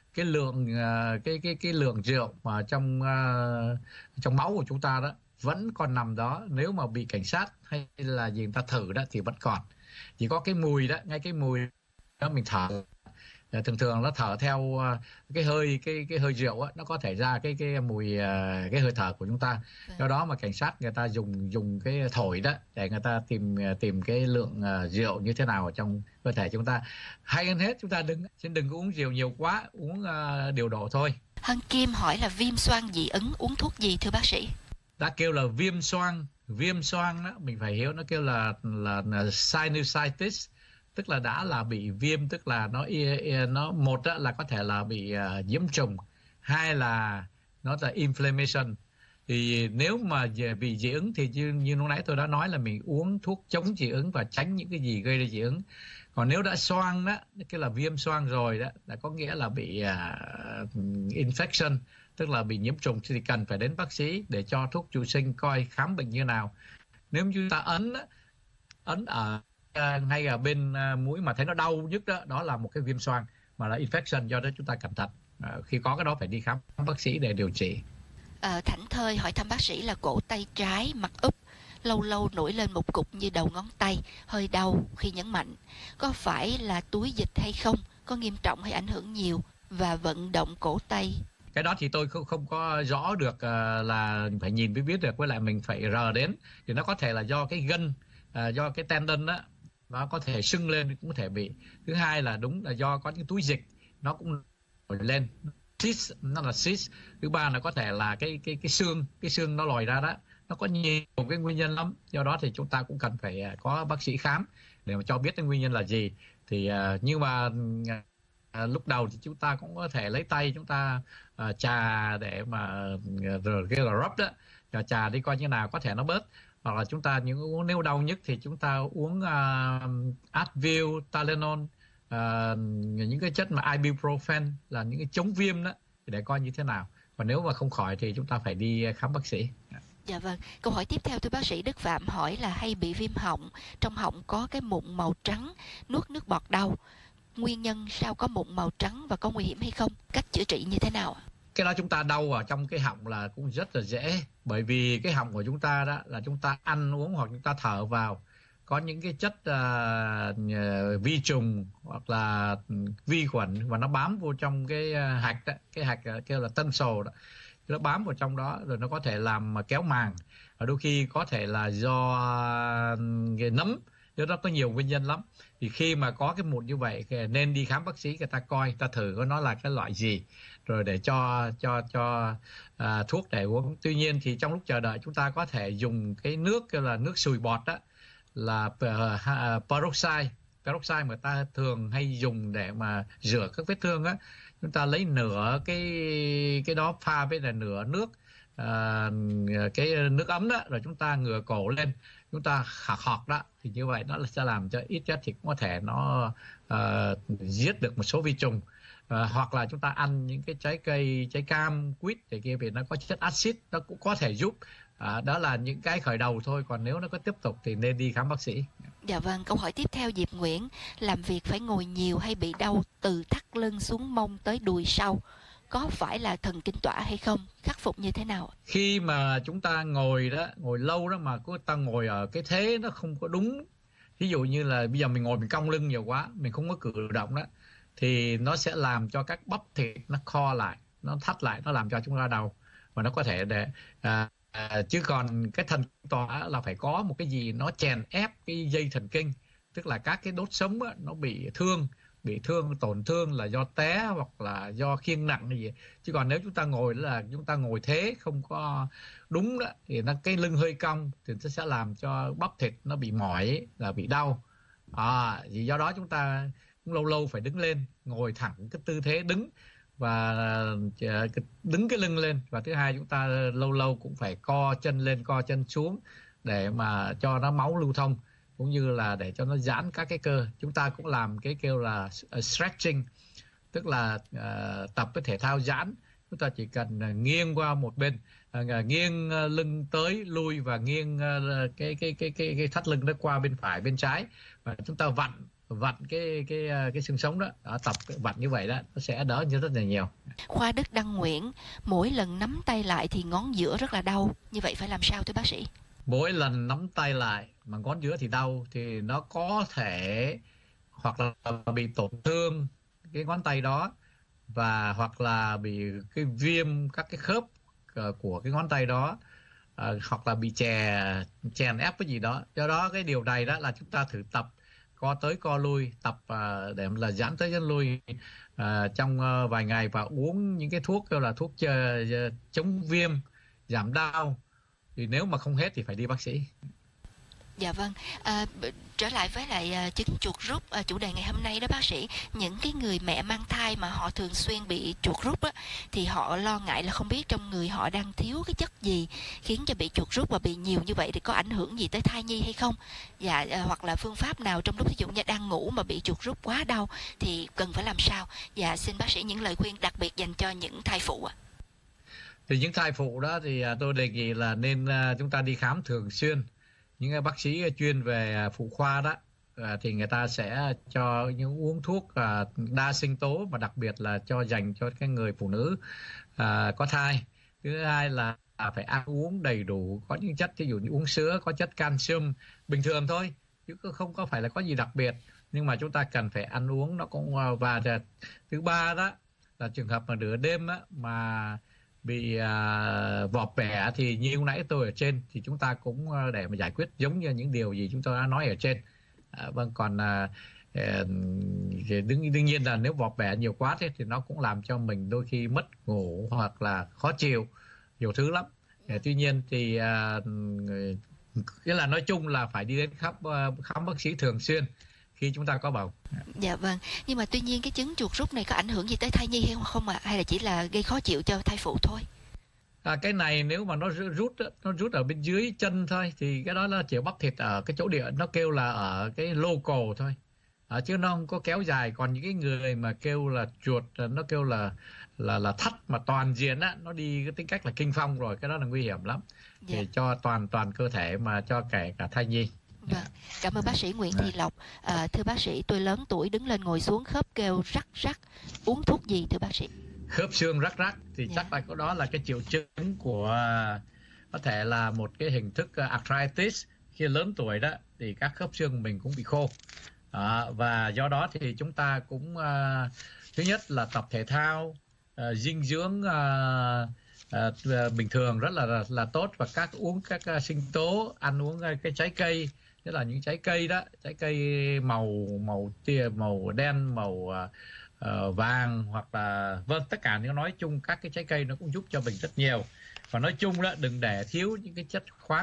cái lượng uh, cái cái cái lượng rượu mà trong uh, trong máu của chúng ta đó vẫn còn nằm đó. Nếu mà bị cảnh sát hay là gì người ta thử đó thì vẫn còn. Chỉ có cái mùi đó, ngay cái mùi đó mình thở, thường thường nó thở theo cái hơi cái cái hơi rượu á, nó có thể ra cái cái mùi cái hơi thở của chúng ta. Do đó mà cảnh sát người ta dùng dùng cái thổi đó để người ta tìm tìm cái lượng rượu như thế nào ở trong cơ thể chúng ta. Hay hơn hết chúng ta đừng xin đừng có uống rượu nhiều quá, uống uh, điều độ thôi. Hân Kim hỏi là viêm xoang dị ứng uống thuốc gì thưa bác sĩ? Đã kêu là viêm xoang, viêm xoang đó mình phải hiểu nó kêu là là, là sinusitis, tức là đã là bị viêm, tức là nó nó một đó là có thể là bị uh, nhiễm trùng, hai là nó là inflammation. Thì nếu mà bị dị ứng thì như, như lúc nãy tôi đã nói là mình uống thuốc chống dị ứng và tránh những cái gì gây ra dị ứng. Còn nếu đã xoang đó, cái là viêm xoang rồi đó, là có nghĩa là bị uh, infection, tức là bị nhiễm trùng thì cần phải đến bác sĩ để cho thuốc trụ sinh coi khám bệnh như nào. Nếu như ta ấn ấn ở uh, ngay ở bên uh, mũi mà thấy nó đau nhất đó, đó là một cái viêm xoang mà là infection, do đó chúng ta cẩn thận. Uh, khi có cái đó phải đi khám bác sĩ để điều trị. À, Thảnh Thơi hỏi thăm bác sĩ là cổ tay trái mặt úp, lâu lâu nổi lên một cục như đầu ngón tay, hơi đau khi nhấn mạnh. Có phải là túi dịch hay không? Có nghiêm trọng hay ảnh hưởng nhiều? Và vận động cổ tay? Cái đó thì tôi không không có rõ được, uh, là phải nhìn mới biết được, với lại mình phải rờ đến. Thì nó có thể là do cái gân, uh, do cái tendon đó, nó có thể sưng lên cũng có thể bị. Thứ hai là đúng là do có những túi dịch nó cũng nổi lên, cyst, nó là cyst. Thứ ba là có thể là cái cái cái xương, cái xương nó lòi ra đó. Nó có nhiều cái nguyên nhân lắm, do đó thì chúng ta cũng cần phải có bác sĩ khám để mà cho biết cái nguyên nhân là gì. Thì uh, nhưng mà uh, lúc đầu thì chúng ta cũng có thể lấy tay chúng ta uh, chà để mà uh, rồi cái là rub đó, chà chà đi coi như nào có thể nó bớt. Hoặc là chúng ta những nếu đau nhất thì chúng ta uống uh, Advil, Tylenol, uh, những cái chất mà ibuprofen là những cái chống viêm đó để coi như thế nào. Còn nếu mà không khỏi thì chúng ta phải đi khám bác sĩ. Dạ vâng. Câu hỏi tiếp theo thưa bác sĩ, Đức Phạm hỏi là hay bị viêm họng, trong họng có cái mụn màu trắng, nuốt nước bọt đau. Nguyên nhân sao có mụn màu trắng và có nguy hiểm hay không? Cách chữa trị như thế nào? Cái đó chúng ta đau ở trong cái họng là cũng rất là dễ. Bởi vì cái họng của chúng ta đó là chúng ta ăn uống hoặc chúng ta thở vào có những cái chất uh, vi trùng hoặc là vi khuẩn và nó bám vô trong cái uh, hạch đó, cái hạch uh, kêu là tân sồ đó. Nó bám vào trong đó rồi nó có thể làm kéo màng, và đôi khi có thể là do uh, nấm. Do đó có nhiều nguyên nhân lắm. Thì khi mà có cái mụn như vậy nên đi khám bác sĩ, người ta coi, người ta thử có nó là cái loại gì rồi để cho cho cho uh, thuốc để uống. Tuy nhiên thì trong lúc chờ đợi chúng ta có thể dùng cái nước kêu là nước sùi bọt đó, là uh, peroxide. Peroxide mà ta thường hay dùng để mà rửa các vết thương á. Chúng ta lấy nửa cái cái đó pha với là nửa nước uh, cái nước ấm đó, rồi chúng ta ngửa cổ lên, chúng ta khạc khọt đó, thì như vậy nó sẽ làm cho ít nhất thì cũng có thể nó uh, giết được một số vi trùng. Uh, hoặc là chúng ta ăn những cái trái cây, trái cam, quýt thì kia vì nó có chất axit, nó cũng có thể giúp. À, đó là những cái khởi đầu thôi, còn nếu nó có tiếp tục thì nên đi khám bác sĩ. Dạ vâng, câu hỏi tiếp theo Diệp Nguyễn, làm việc phải ngồi nhiều hay bị đau từ thắt lưng xuống mông tới đùi sau, có phải là thần kinh tọa hay không? Khắc phục như thế nào? Khi mà chúng ta ngồi đó, ngồi lâu đó mà chúng ta ngồi ở cái thế nó không có đúng, ví dụ như là bây giờ mình ngồi mình cong lưng nhiều quá, mình không có cử động đó, thì nó sẽ làm cho các bắp thịt nó co lại, nó thắt lại, nó làm cho chúng ta đau. Và nó có thể để à, À, chứ còn cái thần tọa là phải có một cái gì nó chèn ép cái dây thần kinh, tức là các cái đốt sống á, nó bị thương, bị thương tổn thương là do té hoặc là do khiêng nặng hay gì. Chứ còn nếu chúng ta ngồi đó là chúng ta ngồi thế không có đúng đó, thì nó cái lưng hơi cong thì nó sẽ làm cho bắp thịt nó bị mỏi, là bị đau. À, vì do đó chúng ta cũng lâu lâu phải đứng lên, ngồi thẳng cái tư thế đứng và đứng cái lưng lên. Và thứ hai chúng ta lâu lâu cũng phải co chân lên, co chân xuống để mà cho nó máu lưu thông, cũng như là để cho nó giãn các cái cơ. Chúng ta cũng làm cái kêu là stretching, tức là uh, tập cái thể thao giãn. Chúng ta chỉ cần nghiêng qua một bên, uh, nghiêng lưng tới lui và nghiêng uh, cái, cái cái cái cái thắt lưng nó qua bên phải bên trái, và chúng ta vặn vặn cái cái cái xương sống đó, đó tập vặn như vậy đó, nó sẽ đỡ như rất là nhiều. Khoa Đức Đăng Nguyễn, mỗi lần nắm tay lại thì ngón giữa rất là đau, như vậy phải làm sao thưa bác sĩ? Mỗi lần nắm tay lại mà ngón giữa thì đau thì nó có thể hoặc là bị tổn thương cái ngón tay đó, và hoặc là bị cái viêm các cái khớp của cái ngón tay đó, à, hoặc là bị chè chèn ép cái gì đó. Do đó cái điều này đó là chúng ta thử tập co tới co lui, tập à, để là giãn tới giãn lui à, trong à, vài ngày, và uống những cái thuốc kêu là thuốc uh, chống viêm, giảm đau. Thì nếu mà không hết thì phải đi bác sĩ. Dạ vâng, à, trở lại với lại à, chứng chuột rút, à, chủ đề ngày hôm nay đó bác sĩ, những cái người mẹ mang thai mà họ thường xuyên bị chuột rút á, thì họ lo ngại là không biết trong người họ đang thiếu cái chất gì khiến cho bị chuột rút, và bị nhiều như vậy thì có ảnh hưởng gì tới thai nhi hay không? Dạ, à, hoặc là phương pháp nào trong lúc ví dụ như đang ngủ mà bị chuột rút quá đau thì cần phải làm sao? Dạ, xin bác sĩ những lời khuyên đặc biệt dành cho những thai phụ ạ. Thì những thai phụ đó thì tôi đề nghị là nên uh, chúng ta đi khám thường xuyên. Những bác sĩ chuyên về phụ khoa đó thì người ta sẽ cho những uống thuốc đa sinh tố, và đặc biệt là cho dành cho cái người phụ nữ à, có thai. Thứ hai là phải ăn uống đầy đủ, có những chất ví dụ như uống sữa có chất calcium bình thường thôi, chứ không có phải là có gì đặc biệt, nhưng mà chúng ta cần phải ăn uống nó cũng. Và thứ ba đó là trường hợp mà nửa đêm á, mà bị à, vọt vẽ thì như lúc nãy tôi ở trên thì chúng ta cũng để mà giải quyết giống như những điều gì chúng tôi đã nói ở trên. À, vâng, còn à, đương, đương nhiên là nếu vọt vẽ nhiều quá thế thì nó cũng làm cho mình đôi khi mất ngủ hoặc là khó chịu, nhiều thứ lắm. À, tuy nhiên thì à, cái là nói chung là phải đi đến khám, khám bác sĩ thường xuyên khi chúng ta có bầu. Dạ vâng, nhưng mà tuy nhiên cái chứng chuột rút này có ảnh hưởng gì tới thai nhi hay không ạ? À? Hay là chỉ là gây khó chịu cho thai phụ thôi? À, cái này nếu mà nó rút nó rút ở bên dưới chân thôi thì cái đó là chỉ bắp thịt ở cái chỗ địa, nó kêu là ở cái local thôi, à, chứ nó không có kéo dài. Còn những cái người mà kêu là chuột, nó kêu là là là thắt mà toàn diện á, nó đi cái tính cách là kinh phong rồi, cái đó là nguy hiểm lắm. Dạ. Để cho toàn toàn cơ thể mà cho kể cả thai nhi. Vâng. Cảm ơn bác sĩ Nguyễn Thị Lộc. À, thưa bác sĩ, tôi lớn tuổi đứng lên ngồi xuống khớp kêu rắc rắc, uống thuốc gì thưa bác sĩ? Khớp xương rắc rắc thì dạ. chắc là có đó là cái triệu chứng của có thể là một cái hình thức arthritis. Khi lớn tuổi đó thì các khớp xương mình cũng bị khô, à, và do đó thì chúng ta cũng uh, thứ nhất là tập thể thao, uh, dinh dưỡng uh, uh, bình thường rất là, là là tốt, và các uống các uh, sinh tố, ăn uống uh, cái trái cây, tức là những trái cây đó, trái cây màu màu tia màu đen, màu uh, uh, vàng, hoặc là vâng tất cả nếu nói chung các cái trái cây nó cũng giúp cho mình rất nhiều. Và nói chung đó, đừng để thiếu những cái chất khoáng.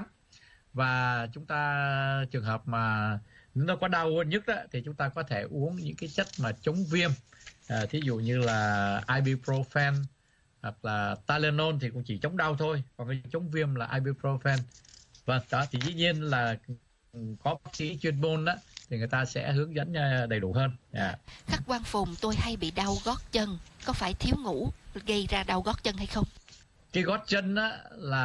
Và chúng ta trường hợp mà nó có đau nhức đó thì chúng ta có thể uống những cái chất mà chống viêm, à, thí dụ như là ibuprofen hoặc là Tylenol thì cũng chỉ chống đau thôi, còn cái chống viêm là ibuprofen. Vâng, đó thì dĩ nhiên là có bác sĩ chuyên môn đó thì người ta sẽ hướng dẫn đầy đủ hơn. Yeah. Khắc Quang Phùng, tôi hay bị đau gót chân, có phải thiếu ngủ gây ra đau gót chân hay không? Cái gót chân á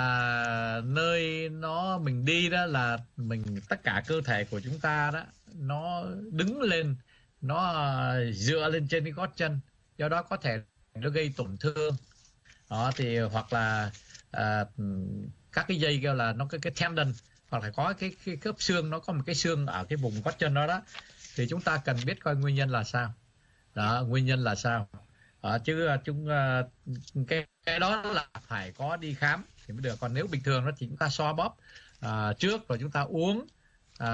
là nơi nó mình đi đó là mình tất cả cơ thể của chúng ta đó nó đứng lên, nó dựa lên trên cái gót chân, do đó có thể nó gây tổn thương. Đó thì hoặc là à, các cái dây kêu là nó cái cái tendon, hoặc là có cái, cái khớp xương, nó có một cái xương ở cái vùng gót chân đó đó, thì chúng ta cần biết coi nguyên nhân là sao. Đó, nguyên nhân là sao. Ờ, chứ chúng cái cái đó là phải có đi khám thì mới được. Còn nếu bình thường đó thì chúng ta xoa bóp à, trước, rồi chúng ta uống à,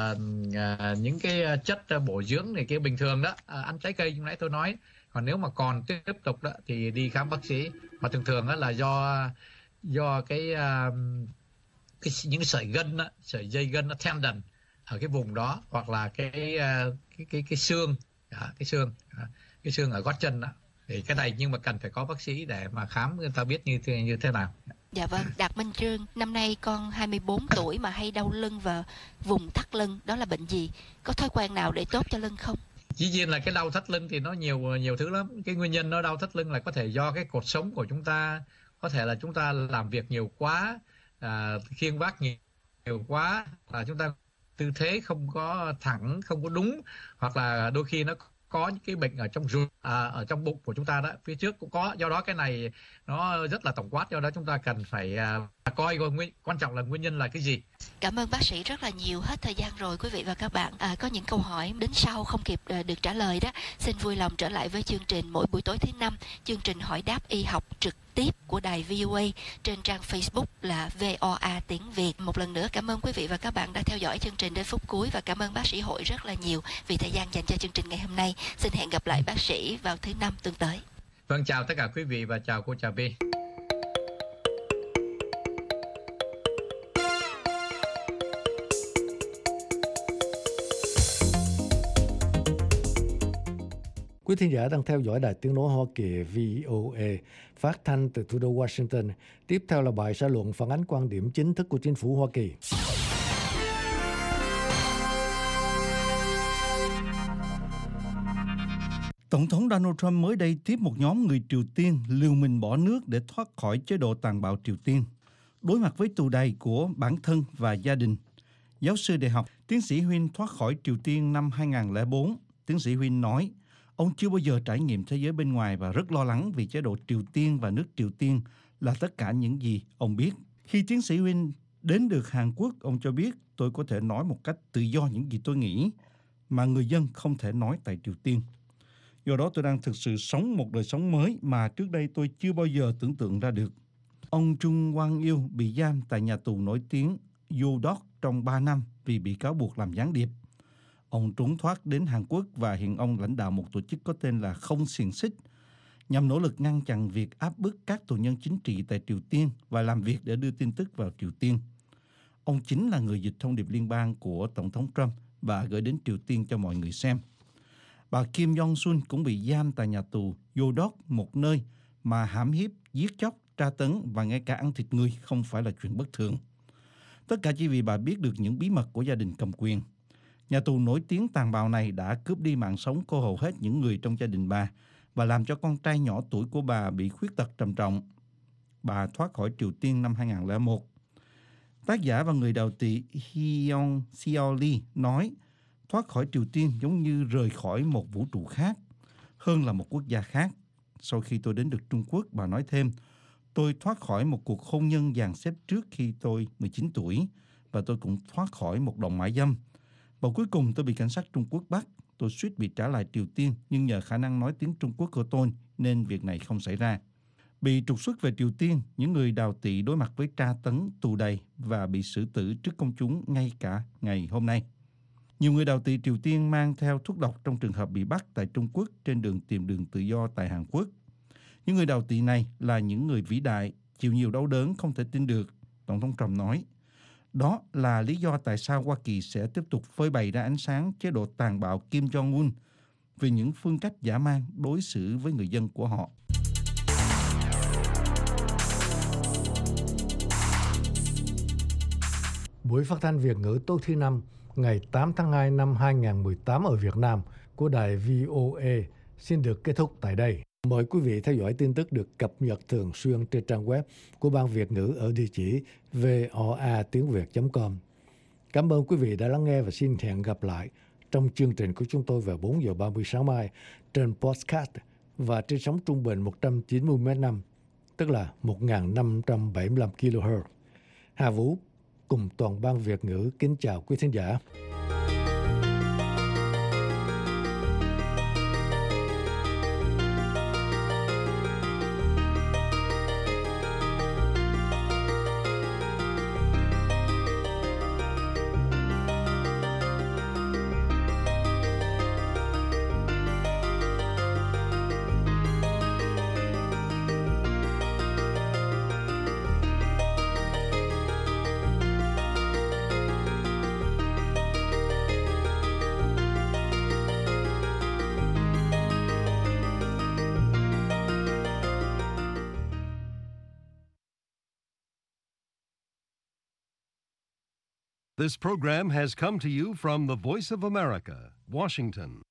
à, những cái chất bổ dưỡng này kia bình thường đó, à, ăn trái cây như nãy tôi nói. Còn nếu mà còn tiếp tục đó thì đi khám bác sĩ. Mà thường thường đó là do do cái, uh, cái những sợi gân đó, sợi dây gân nó tendon ở cái vùng đó, hoặc là cái uh, cái cái cái xương, à, cái xương à, cái xương ở gót chân đó. Thì cái này nhưng mà cần phải có bác sĩ để mà khám người ta biết như thế, như thế nào. Dạ vâng, Đạt Minh Trương, năm nay con hai mươi bốn tuổi mà hay đau lưng và vùng thắt lưng, đó là bệnh gì? Có thói quen nào để tốt cho lưng không? Dĩ nhiên là cái đau thắt lưng thì nó nhiều nhiều thứ lắm. Cái nguyên nhân nó đau thắt lưng là có thể do cái cột sống của chúng ta, có thể là chúng ta làm việc nhiều quá, à, khiêng vác nhiều, nhiều quá, là chúng ta tư thế không có thẳng, không có đúng, hoặc là đôi khi nó có những cái bệnh ở trong ruột, à, ở trong bụng của chúng ta đó, phía trước cũng có. Do đó cái này nó rất là tổng quát, do đó chúng ta cần phải à, coi coi nguyên, quan trọng là nguyên nhân là cái gì. Cảm ơn bác sĩ rất là nhiều. Hết thời gian rồi quý vị và các bạn. À, có những câu hỏi đến sau không kịp à, được trả lời đó, xin vui lòng trở lại với chương trình mỗi buổi tối thứ năm, chương trình hỏi đáp y học trực tiếp của đài vê o a trên trang Facebook là vê o a tiếng Việt. Một lần nữa cảm ơn quý vị và các bạn đã theo dõi chương trình đến phút cuối, và cảm ơn bác sĩ Hội rất là nhiều vì thời gian dành cho chương trình ngày hôm nay. Xin hẹn gặp lại bác sĩ vào thứ năm tuần tới. Vâng, chào tất cả quý vị và chào cô Trà My. Quý thính giả đang theo dõi Đài Tiếng nói Hoa Kỳ vê o a phát thanh từ thủ đô Washington. Tiếp theo là bài xã luận phản ánh quan điểm chính thức của chính phủ Hoa Kỳ. Tổng thống Donald Trump mới đây tiếp một nhóm người Triều Tiên liều mình bỏ nước để thoát khỏi chế độ tàn bạo Triều Tiên. Đối mặt với tù đày của bản thân và gia đình, giáo sư đại học tiến sĩ Huynh thoát khỏi Triều Tiên năm hai không không bốn. Tiến sĩ Huynh nói, ông chưa bao giờ trải nghiệm thế giới bên ngoài và rất lo lắng vì chế độ Triều Tiên và nước Triều Tiên là tất cả những gì ông biết. Khi tiến sĩ Huynh đến được Hàn Quốc, ông cho biết, tôi có thể nói một cách tự do những gì tôi nghĩ mà người dân không thể nói tại Triều Tiên. Do đó tôi đang thực sự sống một đời sống mới mà trước đây tôi chưa bao giờ tưởng tượng ra được. Ông Chung Wang-il bị giam tại nhà tù nổi tiếng Yodok trong ba năm vì bị cáo buộc làm gián điệp. Ông trốn thoát đến Hàn Quốc và hiện ông lãnh đạo một tổ chức có tên là Không Xiềng Xích, nhằm nỗ lực ngăn chặn việc áp bức các tù nhân chính trị tại Triều Tiên và làm việc để đưa tin tức vào Triều Tiên. Ông chính là người dịch thông điệp liên bang của Tổng thống Trump và gửi đến Triều Tiên cho mọi người xem. Bà Kim Jong-sun cũng bị giam tại nhà tù Yodok, một nơi mà hãm hiếp, giết chóc, tra tấn và ngay cả ăn thịt người không phải là chuyện bất thường. Tất cả chỉ vì bà biết được những bí mật của gia đình cầm quyền. Nhà tù nổi tiếng tàn bạo này đã cướp đi mạng sống của hầu hết những người trong gia đình bà và làm cho con trai nhỏ tuổi của bà bị khuyết tật trầm trọng. Bà thoát khỏi Triều Tiên năm hai không không một. Tác giả và người đào tị Hyun Seo Lee nói, thoát khỏi Triều Tiên giống như rời khỏi một vũ trụ khác, hơn là một quốc gia khác. Sau khi tôi đến được Trung Quốc, bà nói thêm, tôi thoát khỏi một cuộc hôn nhân dàn xếp trước khi tôi mười chín tuổi, và tôi cũng thoát khỏi một động mại dâm. Và cuối cùng tôi bị cảnh sát Trung Quốc bắt. Tôi suýt bị trả lại Triều Tiên, nhưng nhờ khả năng nói tiếng Trung Quốc của tôi nên việc này không xảy ra. Bị trục xuất về Triều Tiên, những người đào tị đối mặt với tra tấn, tù đày và bị xử tử trước công chúng ngay cả ngày hôm nay. Nhiều người đào tị Triều Tiên mang theo thuốc độc trong trường hợp bị bắt tại Trung Quốc trên đường tìm đường tự do tại Hàn Quốc. Những người đào tị này là những người vĩ đại, chịu nhiều đau đớn không thể tin được, Tổng thống Trump nói. Đó là lý do tại sao Hoa Kỳ sẽ tiếp tục phơi bày ra ánh sáng chế độ tàn bạo Kim Jong-un vì những phương cách dã man đối xử với người dân của họ. Buổi phát thanh Việt ngữ tối thứ năm ngày tám tháng hai năm hai không một tám ở Việt Nam của đài vê o a xin được kết thúc tại đây. Mời quý vị theo dõi tin tức được cập nhật thường xuyên trên trang web của Ban Việt ngữ ở địa chỉ voa tiếng việt chấm com. Cảm ơn quý vị đã lắng nghe và xin hẹn gặp lại trong chương trình của chúng tôi vào bốn giờ ba mươi sáng mai trên podcast và trên sóng trung bình một trăm chín mươi mét năm, tức là một nghìn năm trăm bảy mươi lăm ki lô héc. Hà Vũ cùng toàn ban Việt ngữ kính chào quý thính giả. This program has come to you from the Voice of America, Washington.